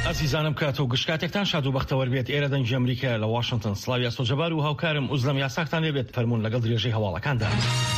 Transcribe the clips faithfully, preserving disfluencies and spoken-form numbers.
ئازیزانم کات و گشتاتێکتان شاد و بەختەوەر بێت. ئێرە دەنگی ئەمریکا لە واشنگتن. سڵاوی ئەسۆجەبار و هاوکارم ئوزلەم یاساکتان لێبێت. فەرموون لەگەڵ درێژەی هەواڵەکاندا.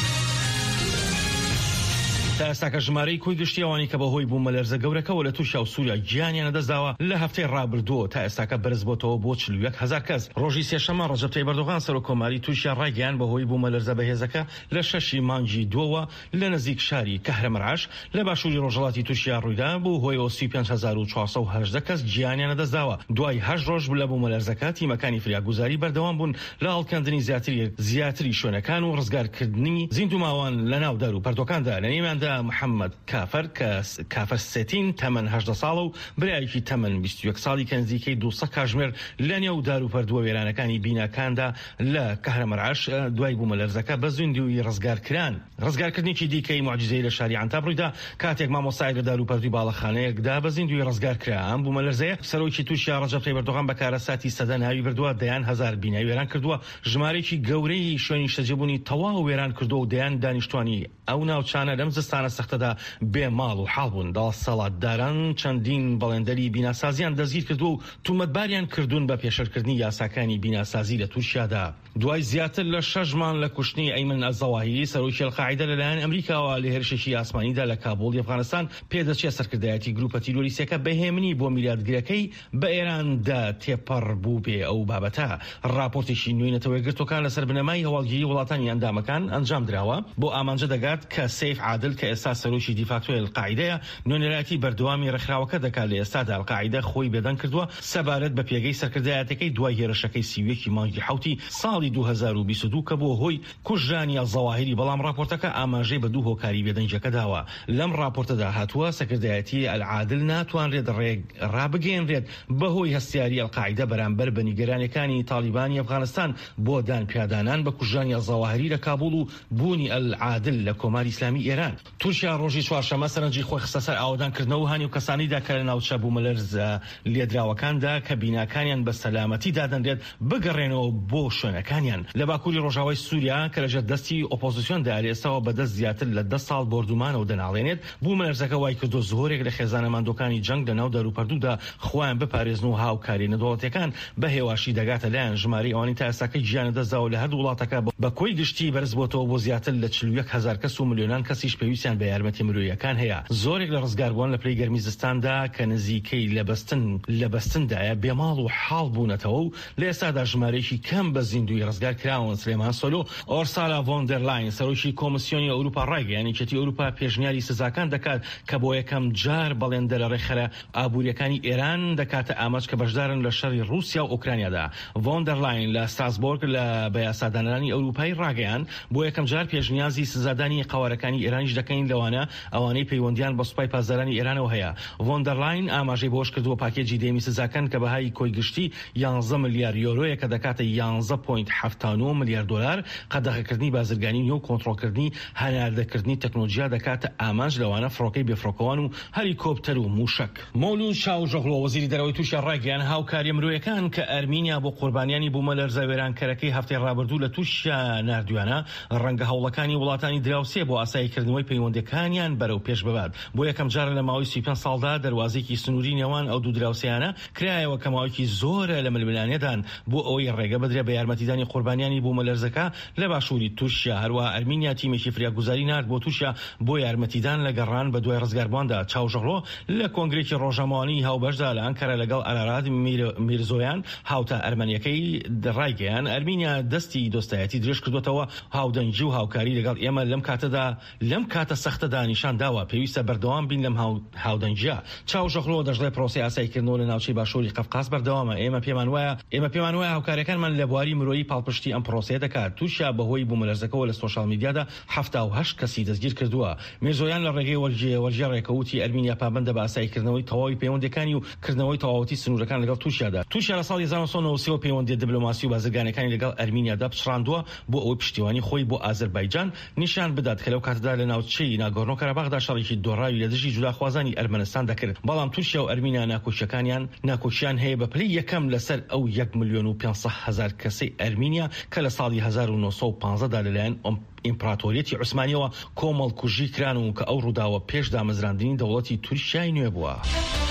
تا ئێستاکە ژمارەی کۆی گشتی ئەوانی کە بەهۆی بوومە لەرزە گەورەکەەوە لە تووشیا و سووریا گیانیان نەدەستاوە لە هەفتەی ڕابردووە تا ئێستاکە بەرز بۆتەوە بۆ چل و یەک هەزار کەس. ڕۆژی سێشەممە ڕەجەب تایب ئەردۆغان سەرۆکۆماری تووشیا ڕایگەیاند بەهۆی بوومە لەرزە بەهێزەکە لە شەشی مانگی دووەوە لە نزیک شاری کەهرەمەڕاش لە باشووری ڕۆژهەڵاتی تووشیا ڕوویدا بوو هۆی سی و پێنج هەزار و چوارسەد و هەژدە کەس گیانیان نەدەستاوە. دوای هەشت ڕۆژ لە بوومە لەرزەکە تیمەکانی فریاگوزاری بەردەوام بوون لە هەڵکەندنی زیاتری زیاتری شوێنەکان و ڕزگارکردنی زیندوماوان لە ناو دار و پەردۆکاندا. لە نێواندا محەممەد کافر کە کافر سێتین تەمەن هەژدە ساڵە و برایەکی تەمەن بیست و یەک ساڵی کە نزیکەی دووسەد کاژمێر لە نێو دار و پەردووە وێرانەکانی بیناکاندا لە کەهرەمەڕاش دوای بوومە لەرزەکە بە زیندوی ڕزگارکران. ڕزگارکردنێکی دیکەی معجزەی لە شاری عنتاب ڕوویدا کاتێک مامۆستای لە دار و پەردووی باڵەخانەیەکدا بە زیندوی ڕزگارکرا. ئەم بوومە لەرزەیە سەرۆکی تووشیا ڕەجەب تایب ئەردۆغان بەکارە ساتی سەدە ناوی بردووە. دەیان هەزار بینایی وێران کردووە. ژمارەیەکی گەورەی شوێنی شەجێبوونی تەواو وێران کردووە و دەیان دانیشتوانی ئەو ناوچانە لەم زستانە سەختەدا بێ ماڵ و حاڵ بوون. دەسەڵاتداران چەندین بەڵێندەری بیناسازیان دەستگیر کردو و تومەتباریان کردوون بە پێشەرکردنی یاساکانی بیناسازی لە تووشیادا. دوای زیاتر لە شەش مانگ لە کوشتنی ئەیمن ئەزەواهیری سەرۆکی ئەلقاعیدە لەلایەن ئەمریکاوە لە هێرشێکی ئاسمانیدا لە کابوڵی ئەفغانستان پێدەچێت سەرکردایەتی گروپە تیرۆریستەکە بەهێمنی بۆ میلادگرەکەی بە ئێراندا تێپەڕ بوو بێ. ئەو بابەتە ڕاپۆرتێکی نوێی نەتەوەی گرتوەکان لەسەر بنەمای هەواڵگیری وڵاتانی ئەندامەکان ئەنجام درراوە بۆ ئامانجە دەگات کە سەیف عادل کە ئێستا سەرۆکی دیفاکتۆی ئەلقاعیدەیە نوێنەراتی بەردەوامی ڕێکخراوەکە دەکات. لە ئێستادا ئەلقاعیدە خۆی بێدەنگ کردووە سەبارەت بە پێگەی سەرکردایەتەکەی دوای هێرشەکەی سی و یەکی مانگی حوتی ساڵی دوو هەزار و بیست و دوو کە بۆ هۆی کوژرانی ئەزەواهیری. بەڵام راپۆرتەکە ئاماژەی بە دوو هۆکاری بێدەنگەکە داوە. لەم راپۆرتەدا هاتووە سەرکردایەتی ئەلعادل ناتوانرێت ڕێک ڕابگەێنرێت بەهۆی هەستیاری ئەلقاعیدە بەرامبەر بە نیگەرانەکانی تالیبانی ئەفغانستان بۆ دانپیادانان بە کوژرانی ئەزەواهیری لە کابوڵ و بوونی ئەلعادل لە کۆماری ئیسلامی ئێران. تووشیا ڕۆژی چوارشەممە سەرنجی خۆی خستە سەر ئاوادانکردنەوە و هانی و کەسانیدا کە لە ناوچە بوومە لەرزە لێدراوەکاندا کە بیناکانیان بە سەلامەتی دادەنرێت بگەڕێنەوە بۆ شوێنەکانیان. لە باکووری ڕۆژاوای سووریا کە لەژێر دەستی ئۆپۆزیسیۆندا ئێستاوە بەدەست زیاتر لە دە ساڵ بردومانەوە دەناڵێنێت. بوومە لەرزەکە وای کردو زۆرێک لە خێزانە ماندۆکانی جەنگ لە ناو دار و پەردوودا خۆیان بپارێزن و هاوکاری نەدەوڵەتیەکان بە هێواشی دەگاتە لایەن. ژمارەی ئەوانی تا ئێستاکەی گیانە دەستداوە لە هەردوو وڵاتەکە بە کۆی گشتی بەرز بۆتەوە بۆ زیاتر لە چل و یەک هەزار کەس و ملیۆنان کەسیش پێویستیان بە یارمەتی مرۆییەکان هەیە. زۆرێک لە ڕزگاربوون لە پلەی گەرمی زستاندا کە نزیکەی لە بەستن لە بەستندایە بێماڵ و حاڵ بوونەتەوە و لە ئێستادا ژمارەیەکی کەم بە زیندوی ڕزگار کراون. سلێمان سۆلۆ ئۆرسالا ڤۆندەرلاین سەرۆکی کۆمسیۆنی ئەوروپا ڕایگەیاند یەکێتی ئەوروپا پێشنیاری سزاکان دەکات کە بۆ یەکەم جار بەڵێندە لە ڕێخەرە ئابوووریەکانی ئێران دەکاتە ئاماچ کە بەشدارن لە شەڕی رووسیا و ئوکرانیادا. ڤۆندەرلاین لە ستراسبۆرگ لە بە یاسادانەرانی ئەوروپای ڕاگەیاند بۆ یەکەم جار پێشنیازی سزادانی قاوەرەکانی ئێرانیش دەکەین لەوانە ئەوانەی پەیوەندیان بە سوپای پازدارانی ئێرانەوە هەیە. ڤۆندەرلاین ئاماژەی بۆش کردووە پاکێجی دێمی سزاکان کە بەهای کۆی گشتی یانزە ملیار یۆرۆیە کە دەکاتە یانزە پۆینت هەفتاد و نۆ ملیار دۆلار قەدەغەکردنی بازرگانی و کۆنتڕۆلکردنی هەناردەکردنی تەکنۆلۆژیا دەکاتە ئامانج لەوانە فڕۆکەی بێفڕۆکەوان و هەلیکۆپتەر و موشک. مەولود چاوژۆغلۆ وەزیری دەرەوەی تووشیا ڕایگەیاند هاوکاری مرۆییەکان کە ئەرمینیا بۆ قوربانیانی بوومە لەرزە وێرانکەرەکەی هەفتەی ڕابردوو لە تووشیا نردویانە ڕەنگە هەوڵەکانی وڵاتانی دراوسێ بۆ ئاساییکردنەوەی پەیوەندیەکانیان بەرەو پێش ببات. بۆ یەکەم جارە لە ماوەی سی و پێنج ساڵدا دەواازێکی سنووری نێوان ئەو دوو دراوسیانە کرایەوە کە ماوەیەکی زۆرە لە ململانێدان بۆ ئەوەی ڕێگە بدرێت بە یارمەتیدانی قوربانیانی بوومە لەرزەکە لە باشووری تووشیا. هەروە ئەرمینیا تیمێکی فریاگوزاری نارد بۆ تووشیا بۆ یارمەتیدان لە گەڕان بە دوای ڕزگاربووندا. چاوژەغلۆ لە کۆنگرێکی ڕۆژەمانی هاوبەشدا لە ئەنکەرە لەگەڵ ئەرارات میرزۆیان هاوتە ئەرمەنیەکەی ڕایگەیاند ئەرمینیا دەستی دۆستایەتی درێژ کردوێتەوە هاودەنگی و هاوکاری لەگەڵ ئێمە لەم کاتەدا لەم کاتە سەختەدا نیشان داوە پێویستە بەردەوام بین لەم هاودەنگیە. چاوژەغلۆ دەژڵێت پرۆسی ئاساییکردنەوە لە ناوچەی باشووری قەفقاز بەردەوامە. ئێمە پێمان وایە ئێمە پێمان وایە هاوکاریەکانمان لە بواری مرۆیی پاڵپشتی ئەم پرۆسەیە دەکات. تووشیا بەهۆی بوومە لەرزەکەەوە لە سۆشال میدیادا هەفتاد و هەشت کەسی دەستگیر کردووە. میرزۆیان لە ڕێگەی وەرجێ ڕێکەوتی ئەرمینیا پابەندە بە ئاساییکردنەوەی تەواوی پەیوەندیەکانی و کردنەوەی تەواوەتی سنوورەکان لەگەڵ تووشیادا. تووشیا لە ساڵی هەزار و نۆ سەد و نۆ و پەیوەندی دیپلۆماسی و بازرگانیەکانی لەگەڵ ئەرمینیادا پچڕاندووە بۆ ئەوەی پشتیوانی خۆی بۆ ئازەربایجان نیشان بدات کە لەو کاتەدا لە ناوچەی ناگۆرنۆ کاراباغدا شەڕێکی دۆڕاوی لە دژی جوداخوازانی ئەرمەنستان دەکرد. بەڵام تووشیا و ئەرمینیا ناکۆچیەکانیان ناکۆچیان هەیە بە پلەی یەکەم لەسەر ئەو یەک ملیۆن و پێنج هەزار کەسەی ئەرمینیا کە لە ساڵی هەزار و نۆ سەد و پانزە لەلایەن ئیمپراتۆریەتی عوسمانیەوە کۆمەڵکوژی کران و کە ئەو ڕووداوە پێش دامەزراندنی دەوڵەتی تووشیای نوێ بووە.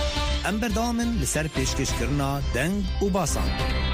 ام بردامن لسر پیشکش کرنا دنگ و باسان.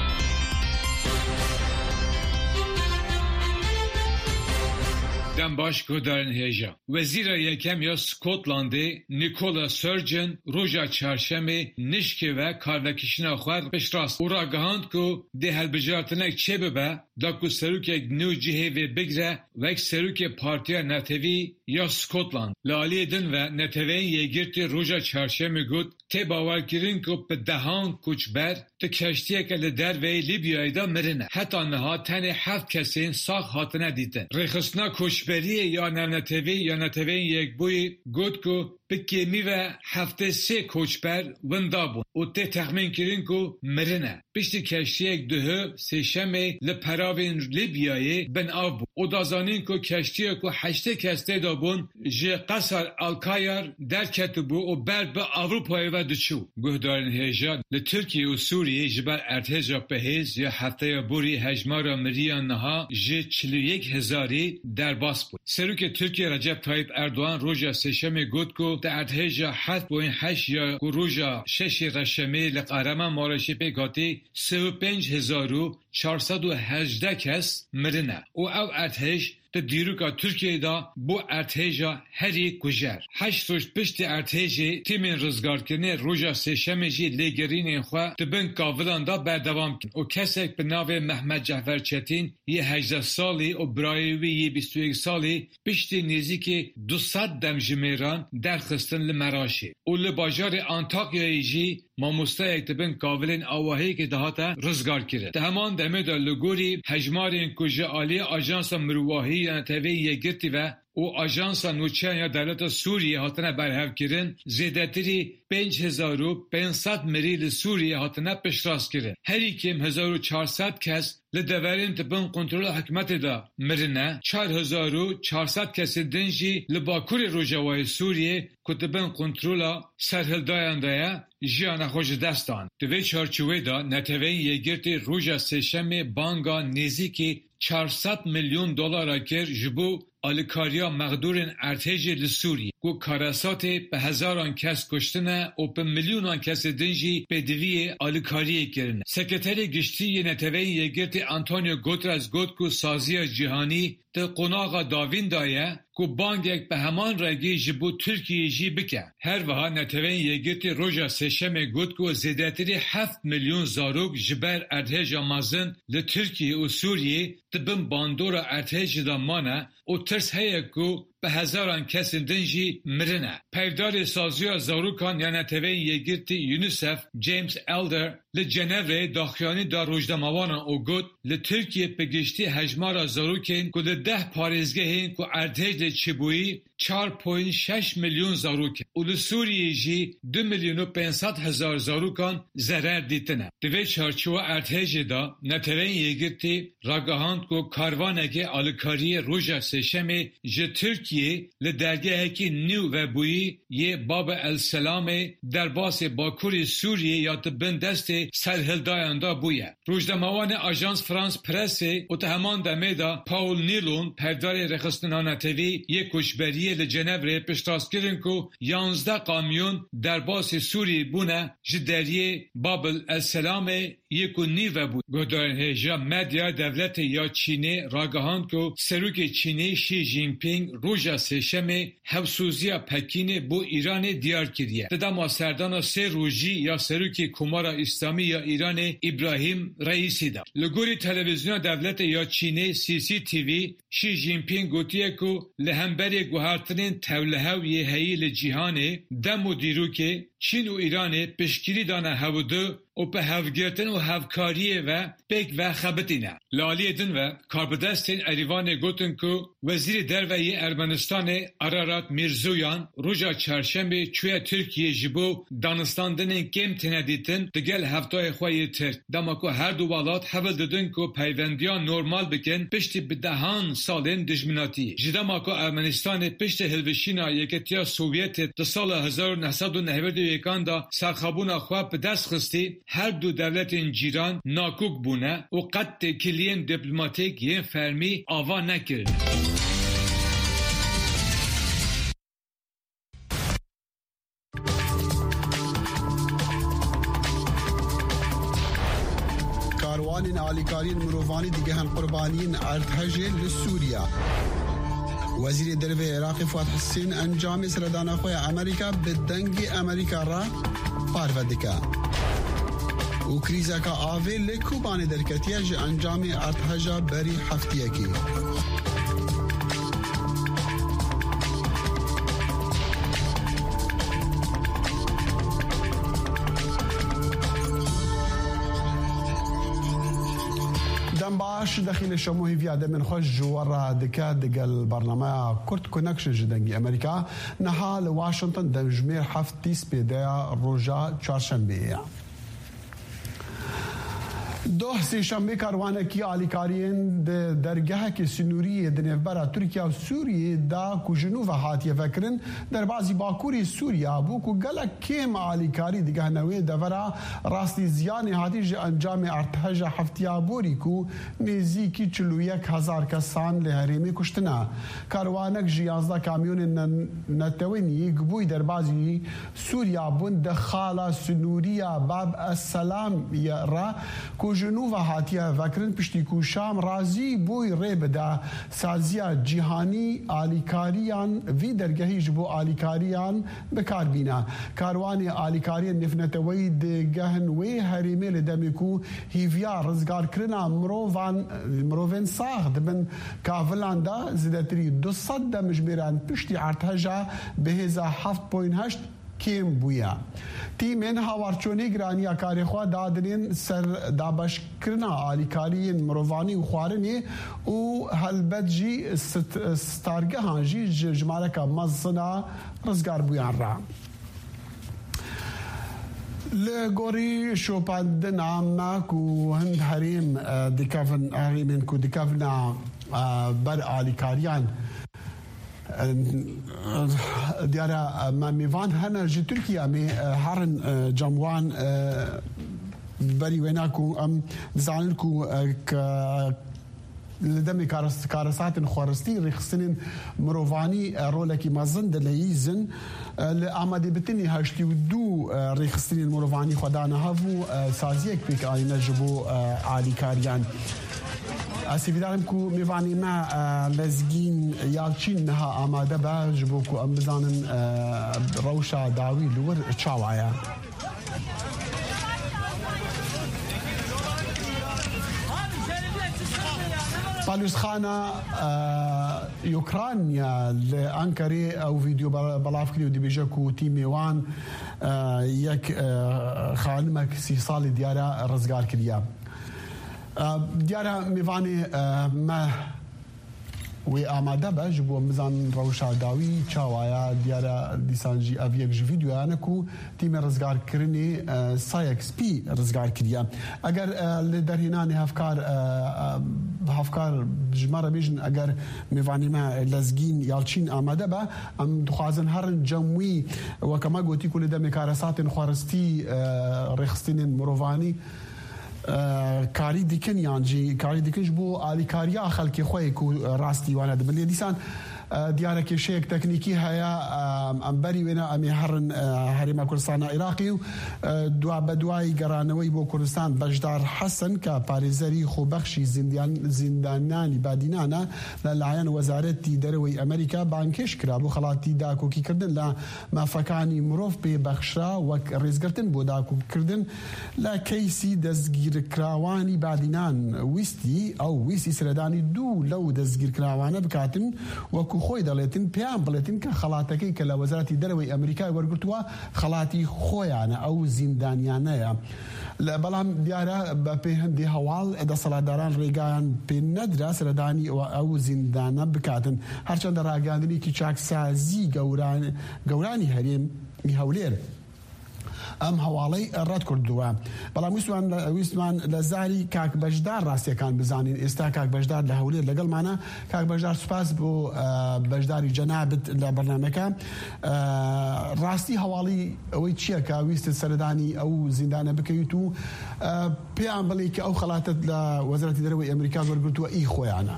دم باش گودارن هیجا وزیر یکم یا سکوتلندی نیکولا سرجن روژا چهارشنبه نشکه و کارنکشینا خوار پشتراست او را گهاند که ده هلبجارتنک چه ببه داکو سروک یک نو جهه و بگره و یک سروک پارتیا نتوی یا سکوتلند لالی دن و نتوی یگرتی روژا چهارشنبه گود تی باور کرین که به دهان کوچبر ته کشتیه که لدر و لیبیایی دا مرنه حتی نها تنه هفت کسین ساخ هاتنه دیدن ریخستنا کوچبریه یا نتوی یا نتوی یک بوی گود که بکیمی و هفته سه کوچبر وندا بون و ته تخمین کرین که مرنه پشتی کشتی یک دوه سیشمه لپراوین لیبیایی بن آب بون و دازانین که کشتی که هشته کسته دا بون جه قصر الکایار در کتبو و بر به اروپای و دچو گهدارن هیجا لترکیه و سوریه جبر ارتجا پهیز یا هفته بوری هجمارا مریان نها جه چلو یک هزاری در باس بود سروک ترکیه رجب طایب اردوان روژا سیشمه گود که در ارتجا هفت بوین هشت یا روژا شش رشمه لقارما مارشی پیگاتی سه و پنج هزارو چهارصد و هجده کس مرنه و او ارتش ده دیروکا ترکیه دا بو ارتجا هری کجر هشت روش پشت ارتجی تیمین رزگار کنه روژا سیشمه جی لگرین خواه ده بین کاولان دا بردوام کن و کسک به ناو محمد جعفر چتین یه هجده سالی و برایوی یه بیست و یک سالی پشت نیزی که دوصد دم جمیران در خستن لمراشی و لباجار انتاقیایی جی ماموستا یک دبن کاولین آواهی که دهاتا رزگار کرد ده همان دمه دا لگوری هجمارین کجا آلی آجانس مرواهی یا نتوی یگرتی و او آژانس نوچه یا دولت سوریه هاتنه برهف کرن زیدتری پنج هزار و پانصد مریل سوریه هاتنه پشتراست کرن هری کم هزار و چهارصد کس لدورین تبن کنترل حکمت دا مرنه چهار هزار و چهارصد کس دنجی لباکور روجوای سوریه کتبن کنترل سرهلدایان دایا جیان خوش دستان دوی چارچوه دا نتوین یگرتی روژا سشم بانگا نزیکی چهارصد میلیون دلار کر جبو آلیکاریا مقدورن ارتجی لسوری گو کاراسات به هزاران کس کشتنه و به میلیونان کس دنجی به دوی آلیکاری کرنه سکرتر گشتی نتوین یگرتی انتونیو گوترز گوت کو سازی جهانی ده قناغا داوین دایه کو بانگ یک به همان رگی جبو ترکیه جی بکه هر وها نتوین یگرتی روژا سشم گوت کو زیدتری هفت میلیون زاروک جبر ارتج آمازن لترکیه و سوریه دبن باندورا ارتج دامانه و ترس هیه کو به هزاران کس دنجی مرنه پیودار سازی زاروکان یا نتوین یگرتی یونیسف جیمز الدر لجنوه داخیانی دا روجداموانا او گوت لترکیه پگشتی هجمارا زاروکین که ده پارزگهین که ارتج چبویی چهار پوینت شش میلیون زاروکین و لسوریه جی دو میلیون و پانصد هزار زاروکان ضرر دیتنه دوی چارچوه ارتج دا نتوین یگرتی راگهاند که کاروانگه آلکاری روژا سشم جه ترکیه لدرگه که نیو و بویی یه باب السلام در باس باکور سوریه یا تبن دست سرهلدایان دا بویه روجداموان آژانس فرانس پرس و تهمان دمه دا پاول نیلون پردار رخصتنان توی یک کشبریه لجنوره پشتاس کرن که یانزده کامیون در باس سوریه بونه جدریه باب السلام یک و نیو بود گودارن هجا مدیا دولت یا چینه راگهان که سروک چینه شی جین پینگ روژا سشم هفسوزیا پکین بو ایران دیار کریه دما سردان سه روژی یا سروک کمارا اسلامی یا ایران ابراهیم رئیسی دا لگوری تلویزیون دولت یا چینه سی سی تی وی شی جین پینگ گوتیه که لهمبری گوهرترین تولهو یه هیل جیهانه دمو دیرو که چین و ایران پشکیری دانه هودو و به هفگرتن و هفکاریه و بگ و خبتینه لالی دن و کاربدستین ایوان گوتن که وزیر دروی ارمنستان ارارات میرزویان روژا چهارشنبه چوی ترکیه جبو دانستاندن کم تندیتن دگل هفتای خواهی ترک دما که هر دو والات حول دادن که پیوندیان نورمال بکن پشت به دهان سالین دجمناتی جدما که ارمنستان پشت هلوشینا یکتیا سوویت ده سال هزار و نهصد و نود و یک دا سرخابونا خواه به دست خستی هر دو دولت جیران ناکوک بونه و قد کلین دیپلماتیک یه فرمی آوا نکرده. هەرێمین ئالیکاریین مرۆڤانی دیگەهان قوربانیین ئەرتەژێ لە سووریا. وەزیری دەرەوەی عێراقی فواد حسین ئەنجامی سەردانەخۆی ئەمریکا بە دەنگی ئەمریکا ڕا پارڤە دکە. و کریزەکە ئاوێ لە کوبانی دەرکەتیە ji ئەنجامی ئەرتەژە بەری هەفتیەکی. باش دخیل شمو هیویا دمن خوش جوارا دکا دگل برنامه کرد کنکشن جدنگی امریکا نحال واشنطن دمجمیر هفت تیس پیده روژا چهارشنبه. دو سهشنبه کاروانکی آلیکاریین درگاه که سنوری دنیوبرا ترکیه و سوریه دا کو جنوب هاتیه فکرن در بعضی باکوری سوریا بو کو گلک کم آلیکاری دیگه نوی دورا راستی زیانی هاتی انجام ارتهاج هفتیا بوری کو نزیکی چلو یک هزار کسان لهریمی کشتنا. کاروانک جیازده کامیون نتوینی گبوی در بعضی سوریا بون دخالا سنوریا باب السلام را کو جنوب هاتیه وکرن پشتی کو شام رازی بوی ری بده سازیا جیهانی آلیکاریان وی درگهی جبو آلیکاریان بکار بینا. کاروانی آلیکاریان نفنتوی دگهن وی هریمه لدمیکو هیویا رزگار کرنا مروان مروان ساخ دبن کافلان دا زیدتری دو صد دمجبیران پشتی ارتهجا بهزا هفت پوین هشت کم بویا. تیمین هاورچونی گرانی کاری خوا دادنین سر دابش کرنا آلیکاریین مروانی و خوارنی و هلبت جی ستارگه هانجی جمعه که مزنا رزگار بویان را. لگوری شوپاندن عامک و هند هریم دکافن هریمین کو دکافنا بر آلیکاریان دیاره ما میوان هنر جی ترکیه می هرن جموان بری ویناکو ام زانن کو لدمی کارسات خوارستی ریخستن مروانی رولکی مازن دلیزن لآماده بتنی هشتی و دو ریخستن مروانی خدانه هفو سازیک پیک آینه جبو آلی کاریان. اسیویدارم کو میوانی ما لزگین یالچین نها آماده با جبو کو ام بزانن روشا داوی لور چاوایا. بالوسخانة يوكرانيا لأنكري أو فيديو بلافكري ودي بيجاكو تيمي وان يك خانمك سيصالي ديارة رزقار كريا ديارة ميفاني ما وی آماده به جبو مزان روشا داوی چاوایا دیاره دیسانجی اویک جو ویدیو آنه کو تیم رزگار کرنی سایکس پی رزگار کردیا. اگر لدرهنان هفکار هفکار جماره بیشن اگر میوانی ما لزگین یالچین آماده به ام دخوازن هرن جمعی و کما گوتی کل دم کارسات خوارستی رخستین مروانی کاری دیکن یانجی کاری دیکنش بو آلی کاریا خلکی خوی کو راستی وانا دبلی دیسان دیاره که شیک تکنیکی هیا ام بری وینا امی هرن هریما کردستان عراقی و دوا بدوای گرانوی بو کردستان بجدار حسن که پاریزری خوبخشی زندان زندانانی بادینانا للعیان وزارتی دروی امریکا بانکش کرا بو خلاتی داکو کی کردن لا مافکانی مروف به بخشرا و ریزگرتن بو داکو کردن لا کیسی دزگیر کراوانی بادینان ویستی او ویستی سردانی دو لو دزگیر کراوانه بکاتن و خوی دلتن پیام بلتن که خلاطکی که لوزارتی دروی امریکا ورگرتوا خلاطی خویانه او زندانیانه بلام دیاره به هندی حوال ادا سالداران ریگان به ندرا سردانی او زندانه بکاتن هرچند راگاندنی که چاک سازی گوران گورانی هریم میهولیر ام حوالی رد کردوا بلا ویسمان ویسمان لزاری کاک بجدار راستی کان بزانین استا کاک بجدار لهولی لگل معنا کاک بجدار سپاس بو بجداری جنابت لبرنامجka راستی حوالی اوی چیه که ویست سردانی او زندانه بکیتو پیام بلی که او خلاتت لوزارت دروی امریکا ورگرتوا ای خویانا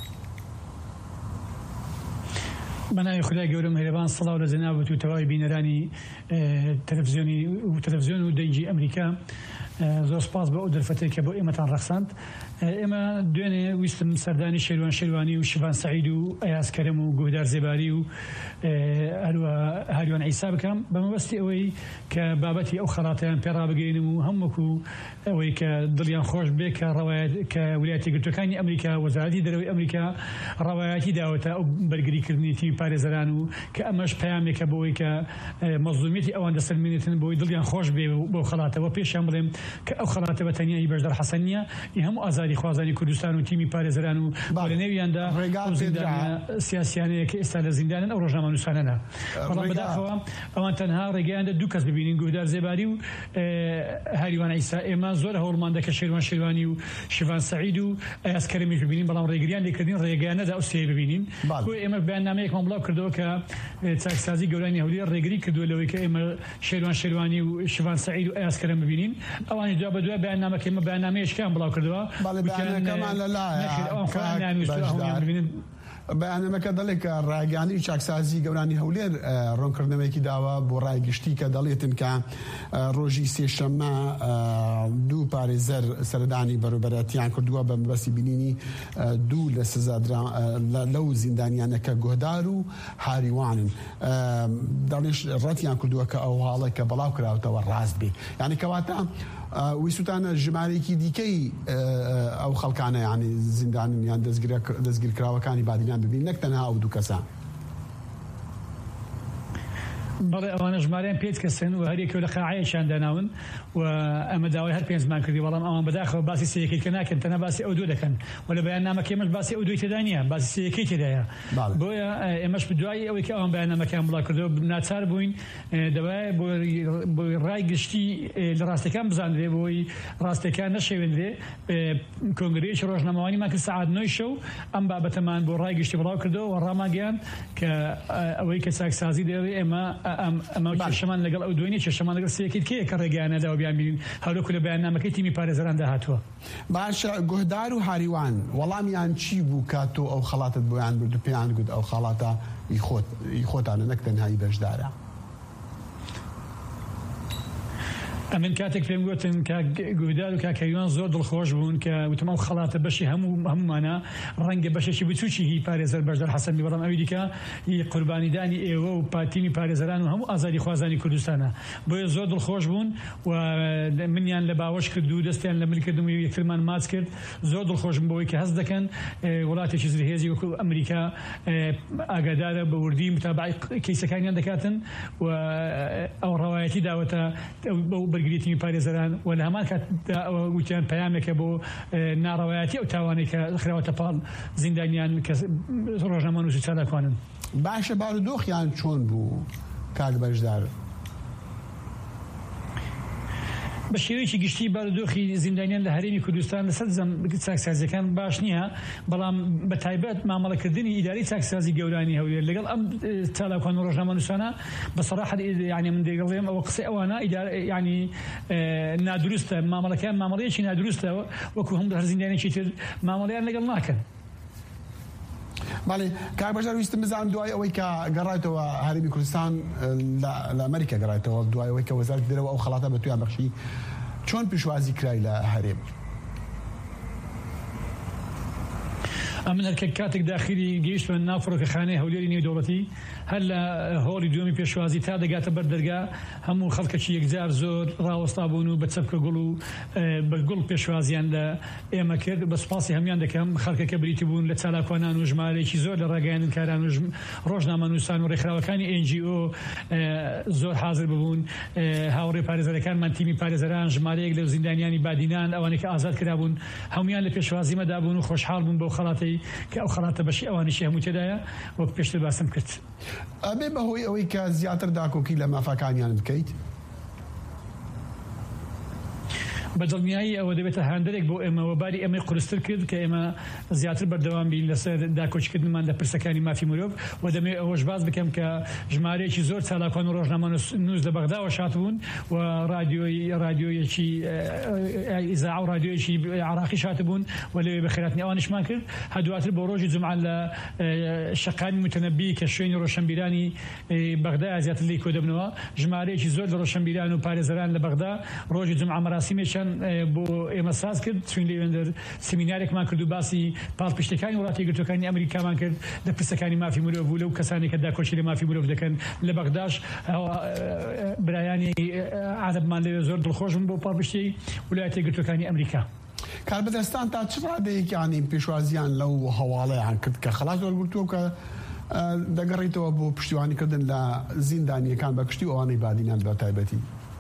بنای خدا گورم هربان صلاة و زنابت و توای بینرانی تلفزیونی و تلفزیون و دنجی امریکا زۆر سپاس بە ئەو دەرفەتێک کە بۆ ئێمەتان ڕەخساند. ئێمە دوێنێ ویستم سەردانی شێروان شێروانی و شیڤان سەعید و ئەیاز کەرەم و گوهدار زێباری و هەروە هاریوان عیسا بکەم بە مەبەستی ئەوەی کە بابەتی ئەو خەڵاتیان پێڕابگەینم و هەمووەکو ئەوەی کە دڵیان خۆش بێ کە ڕەوایەت کە ویلایەتە یەکگرتووەکانی ئەمریکا وەزارەتی دەرەوەی ئەمریکا ڕەوایەتی داوەتە ئەو بەرگریکردنی تیمی پارێزەران و کە ئەمەش پەیامێکە بۆی کە مەزلومیەتی ئەوان دەسەلمێنێتن بۆی دڵیان خۆش بێ بۆ خەڵاتەوە. پێشیان بڵێم کە ئەو خەڵاتە بە تەنیایی بەشدار حەسەن نییە، ئی هەموو ئازادی خوازانی کوردستان و تیمی پارێزەران و لە نێویاندا سیاسیانەیە کە ئێستا لە زیندانن ئەو ڕۆژنامەنووسانەنە. بەڵام بەداخەوە ئەوان تەنها ڕێگەیاندا دوو کەس ببینین، گوهدار زێباری و هاریوان عیسا. ئێمە زۆر هەوڵمان دەکە شێروان شێروانی و شیڤان سەعید و ئەیاز کەرەمیش ببینین، بەڵام ڕێگریان لێکردین ڕێگەیان نەدا ئەو سێیە ببینین. ئێمە بەیاننامەیەکمان بڵاو کردەوە کە چاکسازی گەورانی هەولێر ڕێگری کردووە لەوەی کە ئێمە شێروان شێروانی و شیڤان سەعید و ئەیاز کەرەم ببینین. ئەوانی دوا بە دوای بەیاننامەکە ئێمە بەیاننامەیەشکیان بڵاو کردەوە. بەیانەمەکە دەڵێ کە ڕاگەیاندنی چاکسازی گەورانی هەولێر ڕوونکردنەوەیەکی داوە بۆ ڕای گشتی کە دەڵێتن کە ڕۆژی سێشەممە دوو پارێزەر سەردانی بەروبەرەتیان کردووە بە مەبەستی بینینی دوو لە سزادرا لەو زیندانیانەکە گۆدار و هاریوانن. دەڵێش ڕەتیان کردووە کە ئەو هاڵێک کە بەڵاو کراوتەوە ڕاست بێ، یعنی کەواتە ویسوتانە ژمارەیەکی دیکەی ئەو خەڵکانە یعنی زیندانیان دەستگیرکراوەکانی بادیان ببین، نەک تەنها ئەو دوو کەسان. بەڵێ ئەوانە ژمارەیان پێت کەسن و هەرێکەوە لە قاعەیەکیان داناون و ئەمە داوای هەر پێنجمان کردی، بەڵام ئەوان بەداخەوە باسی سەیەکەی کە ناکەن، تەنها باسی ئەو دوو دەکەن و لە بەیاننامەکە ئێمەش باسی ئەو دووی تێدا نییە، باسی سەیەکەی تێدایە. بۆیە ئێمەش دوای ئەوەی کە ئەوان بەیاننامەکەیان بڵاو کردەوە ناچار بووین دەبایە بۆی ڕای گشتی لە ڕاستەکان بزانرێ، بۆی ڕاستەکان نەشێوێنرێ. کۆنگرەیەکی ڕۆژنامەوانیمان کرد سەعات نۆی شەو ئەم بابەتەمان بۆ ڕای گشتی بڵاو کردەوە و ڕاماگەیاند کە ئەوەی کە چاکسازی دەوێت ئێمە ئەمە کێشەمان لەگەڵ ئەو دوێنێ کێشەمان لەگەڵ سەیەکیت کێیە کە ڕێگەیانەدا و بیان بینین هەولێرکو لە بەیاننامەکەی تیمی پارێزەران داهاتووە. باشە گوهدار و هاریوان وەڵامیان چی بوو کاتۆ ئەو خەڵاتت بۆیان برد و پێیان گوت ئەو خەڵاتە خۆتانە نەک تەنهایی بەشدارە؟ ئەمن کاتێک پێم گوتن کە گوهدار و کاکەیوان زۆر دڵخۆش بوون کە وتمە خەڵاتە بەشی هەموو هەمومانە ڕەنگە بەشێکی بچووکی هی پارێزەر بەشدار حەسەنی، بەڵام ئەوی دیکە هی قوربانیدانی ئێوە و پاتیمی پارێزەران و هەموو ئازادی خوازانی کوردستانە. بۆیە زۆر دڵخۆش بوون و منیان لە باوەش کرد و دەستیان لە ملکردن و یەکترمان ماچ کرد. زۆر دڵخۆش بوون بەوەی کە هەست دەکەن وڵاتێکی زرهێزی وەکو ئەمریکا ئاگادارە بە وردی متابعی کەیسەکانیان دەکاتن و ئەو ڕەوایەتی داوەتە بەرگریتیمی پارێزەران و لە هەمان کاتدا وتیان پەیامێکە بۆ ناڕەوایەتی ئەو تاوانەی کە خراوەتە پاڵ زیندانیان کە ڕۆژنامەنووس چالاکوانن. باشە بارودۆخیان چۆن بوو کاک بەشدار؟ بە شێوەیەکی گشتی بارودۆخی زیندانیان لە هەرێمی کوردستان لەسەر چاکسازیەکان باش نییە، بەڵام بە تایبەت مامەڵەکردنی ئیداری چاکسازی گەورانی هەولێر لەگەڵ ئەم چالاکوان و ڕۆژنامەنووسانە بەسەراحەت یعنی من دەیڵێم ئەوە قسەی ئەوانە یعنی نادروستە، مامەڵەکان مامەڵەیەکی نادروستە وەکو هەموو هەر زیندانێکی تر مامەڵەیان لەگەڵ ناکەن. باڵێ کاک بەشدار ویستم بزانم دوای ئەوەی کە گەڕایتەوە هەرێمی کوردستان لە ئەمریکا گەڕایتەوە، دوای ئەوەی کە وەزارەتی دەرەوە ئەو خەڵاتە بە تویان بەخشی، چۆن پیشوازی کرای لە هەرێم؟ ئەمن هەر کاتێک داخلی گەیشتمە ناو فڕۆکەخانەی هەولێری نێودەوڵەتی هەر لە هۆڵی دووەمی پێشوازی تا دەگاتە بەر دەرگا هەموو خەڵکەکی یەکجار زۆر ڕاوەستا بوون و بە چەپکە گوڵ و بە گوڵ پێشوازیان لە ئێمە کرد. بە سوپاسی هەمیان دەکەم خەڵکەکە بریتی بوون لە چالاکوانان و ژمارەیەکی زۆر لە ڕاگەیاندن کاران و ڕۆژنامەنووسان و ڕێکخراوەکانی ئێن جی ئۆ زۆر حاضر ببوون. هاوڕێ پارێزەرەکانمان تیمی پارێزەران ژمارەیەک لە زیندانیانی بادینان ئەوانەی کە ئازاد کرابوون هەمویان لە پێشوازیمەدا بوون و خۆشحاڵ بوون بەو خەڵاتەی کە ئەو خەڵاتە بەشی ئەوانیشی هەموو تێدایە وەک پێشتر باسم کرد. ئەبێ بەهۆی ئەوەی کە زیاتر داکۆکی لە مافەکانیان بکەیت؟ بەدڵنیایی ئەوە دەبێتە هاندێک بۆ ئێمە وەباری ئەمەی قورستر کرد کە ئێمە زیاتر بەردەوام بین لەسەر داکۆچکردنمان لە پرسەکانی مافی مرۆڤ و دەمێ ئەوەش باز بکەم کە ژمارەیەکی زۆر چالاکوان و ڕۆژنامەنووس لە بەغداوە شات بوون و رادیۆی رادیۆیەکی ئیزاع و رادیۆیەکی عراقی شات بوون و لەوێ بەخێراتنی ئەوانیشمان کرد. هەدواتر بۆ ڕۆژی جومعە لە شەقانی متەنەبی کە شوێنی ڕۆشنبیرانی بەغدا زیاتر لێی کۆ دەبنەوە ژمارەیەکی زۆر لە ڕۆشنبیران و پارێزەران لە بەغدا ڕۆژی جومعە مەراسیمێک کوردستان بۆ ئێمە ساز کرد چون لێوێندەر سمینارێکمان کرد و باسی پاڵپشتەکانی وڵاتی یەکگرتوەکانی ئەمریکامان کرد لە پرسەکانی مافی مرۆڤ و لەو کەسانی کە داکۆچی لە مافی مرۆڤ دەکەن لە بەغداش برایانی عەرەبمان لەوێ زۆر دڵخۆشن بۆ پاڵپشتەی ویلایەتە یەکگرتوەکانی ئەمریکا. کاربەدەستان تا چ ڕادەیەکیانی پێشوازیان لەو هەواڵەیان کرد کە خەڵات وەرگرتووە کە دەگەڕێتەوە بۆ پشتیوانیکردن لە زیندانیەکان بە کشتی ئەوانەی بادینان بە تایبەتی؟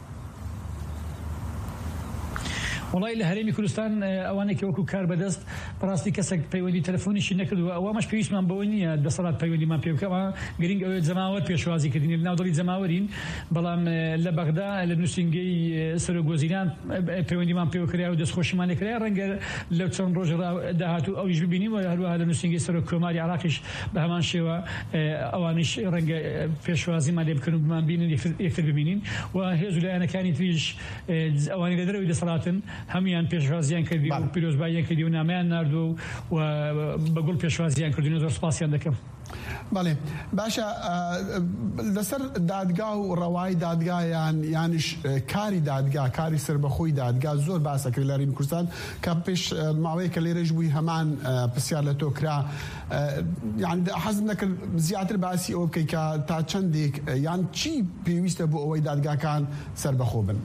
وڵی لە هەرێمی کوردستان ئەوانێکی وەکو کار بەدەست بەڕاستی کەسێک پەیوەندی تەلەفۆنیشی نەکردووە ئەوەمەش پێویستمان بەوە نییە دەسەڵات پەیوەندیمان پێ بکەوە گرنگ ئەوێت جەماوەر پێشوازی کردنی لە ناودڵی جەماوەرین بەڵام لە بەغدا لە نووسنگەی سەرۆگۆزیران پەیوەندیمان پێوەکرا و دەستخۆشیمان لێکرا ڕەنگە لەو چەند ڕۆژ داهاتوو ئەویش ببینیم و هەروەها لە نووسنگەی سەرۆک کۆماری عێراقیش بە هەمان شێوە ئەوانیش ڕەنگە پێشوازیمان لێ بکەن و بمان بینن یەکتر ببینین و هێز و لایەنەکانی تریش ئەوانی لە دەرەوەی دەسەڵاتن هەمویان پێشوازیان کردی و پیرۆزباییان کردی و نامەیان ناردووە و بەگوڵ پێشوازیان کردوین و زۆر سپاسیان دەکەم. بەڵێ باشە لەسەر دادگا و ڕەوای دادگایان یانیش کاری دادگا کاری سربەخۆی دادگا زۆر باسە کرد لە هەرێمی کوردستان کە پێش ماوەیە کە لێرەش بووی هەمان پرسیار لە تۆ کرا یان حەزم نەکرد زیاتر باسی ئەوە بکەی کە تا چەندێک یان چی پێویستە بۆ ئەوەی دادگاکان سربەخۆ بن؟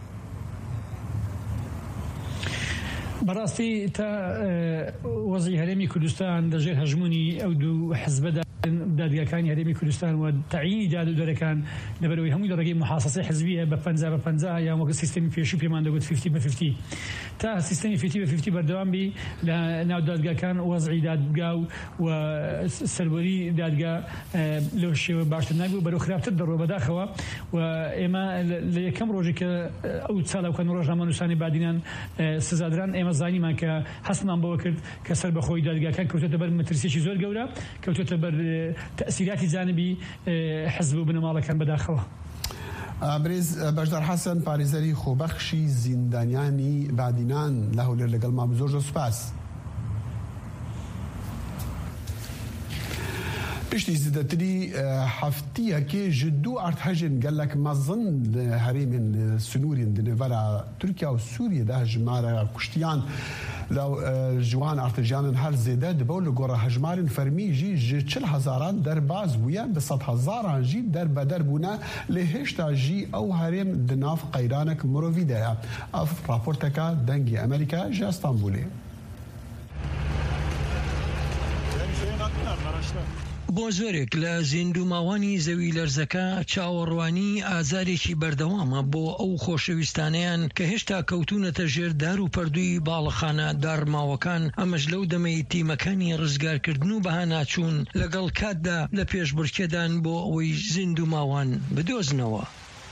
بەڕاستی تا وەزعی هەرێمی کوردستان لەژێر هەژمونی ئەو دوو حزبەدا دادگاکانی هەرێمی کوردستان و تەعیینی داد و دەرەکان لەبەرەوەی هەمووی لە ڕێگەی محاسەسەی حزبیە بە پەنجا بە پەنجا یان وەکو سیستەمی پێشوو پێمان دەگوت فیفتی بە فیفتی تا سیستەمی فیفتی بە فیفتی بەردەوام بی لە ناو دادگاکان وەزعی دادگا و سەروەری دادگا لەو شێوە باشتر نابوو بەرەو خراپتر دەڕۆ بەداخەوە و ئێمە لە یەکەم ڕۆژی کە ئەو چالاوکەن ڕۆژنامە نووسانی بادینان سزادران ئێمە زانیمان کە هەستمان بەوە کرد کە سەربەخۆی دادگاکان کەوتۆتە بەر مەترسیێکی زۆر گەورە کەوتۆتە بەر تأثیراتی جانبی حزب و بنەماڵەکان بەداخەوە. برێز بەشدار حەسەن پارێزەری خۆبەخشی زیندانیانی بادینان لە هەولێر لەگەڵ مام زۆر زۆر سوپاس. پشتی زیدەتری هەفتیەکێ ji du ارتهژên gelek mezin li herêmên Sinûriyên di nêvera Tirkiye û Sûriyê de hejmara kuştiyan ji wan artêjanin her zêde dibe li gora hejmarên fermî jî ji çil hezaran derbas bûye bi sed hezaran jî derbeder bûne lê hêşta jî ew herêm di nav qeyranek mirovî de ye. Ev raporteka dengê Amerîka ji Stenbolê. بۆ زۆرێک لە زیندوماوانی زەوی لەرزەکە چاوەڕوانی ئازارێکی بەردەوامە بۆ ئەو خۆشەویستانەیان کە هێشتا کەوتونەتە ژێر دار و پەردووی باڵەخانە دارماوەکان ئەمەش لەو دەمەی تیمەکانی ڕزگارکردن و بەهاناچوون لەگەڵ کاتدا لە پێشبڕکێدان بۆ ئەوەی زیندوماوان بدۆزنەوە.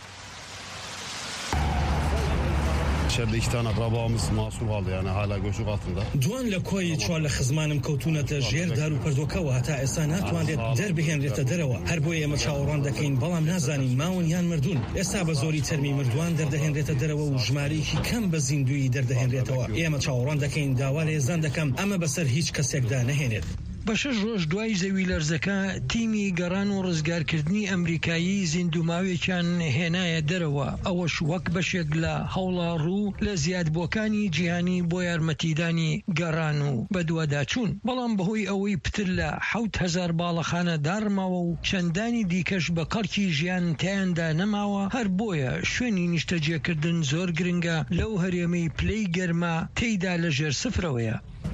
şerdekistana rabağımız mahsur kaldı yani hala göçük altında. Duan لە کۆی چوار لە خزمانم کەوتونەتە ژێر دار و پەردۆکەوە هەتا ئێستا ناتوانێت دەربهێنرێتە دەرەوە هەر بۆ ئێمە چاوەڕوان دەکەین بەڵام نازانین ماون یان مردوون ئێستا بە زۆری تەرمی مردووان دەردەهێنرێتە دەرەوە و ژمارەیەکی کەم بە زیندوی دەردەهێنرێتەوە ئێمە چاوەڕوان دەکەین داوا لە هێزان دەکەم ئەمە بەسەر هیچ کەسێکدا نەهێنێت. بە شەش ڕۆژ دوای زەوی لەرزەکە تیمی گەڕان و ڕزگارکردنی ئەمریکایی زیندوماوێکیان هێنایە دەرەوە ئەوەش وەک بەشێک لە هەوڵە ڕوو لە زیادبووەکانی جیهانی بۆ یارمەتیدانی گەڕان و بەدواداچوون بەڵام بەهۆی ئەوەی پتر لە حەوت هەزار باڵەخانە دارماوە و چەندانی دیکەش بە قەرکی ژیان تیاندا نەماوە هەر بۆیە شوێنی نیشتەجێکردن زۆر گرنگە لەو هەرێمەی پلەی گەرما تێیدا لە ژێر سفرەوەیە.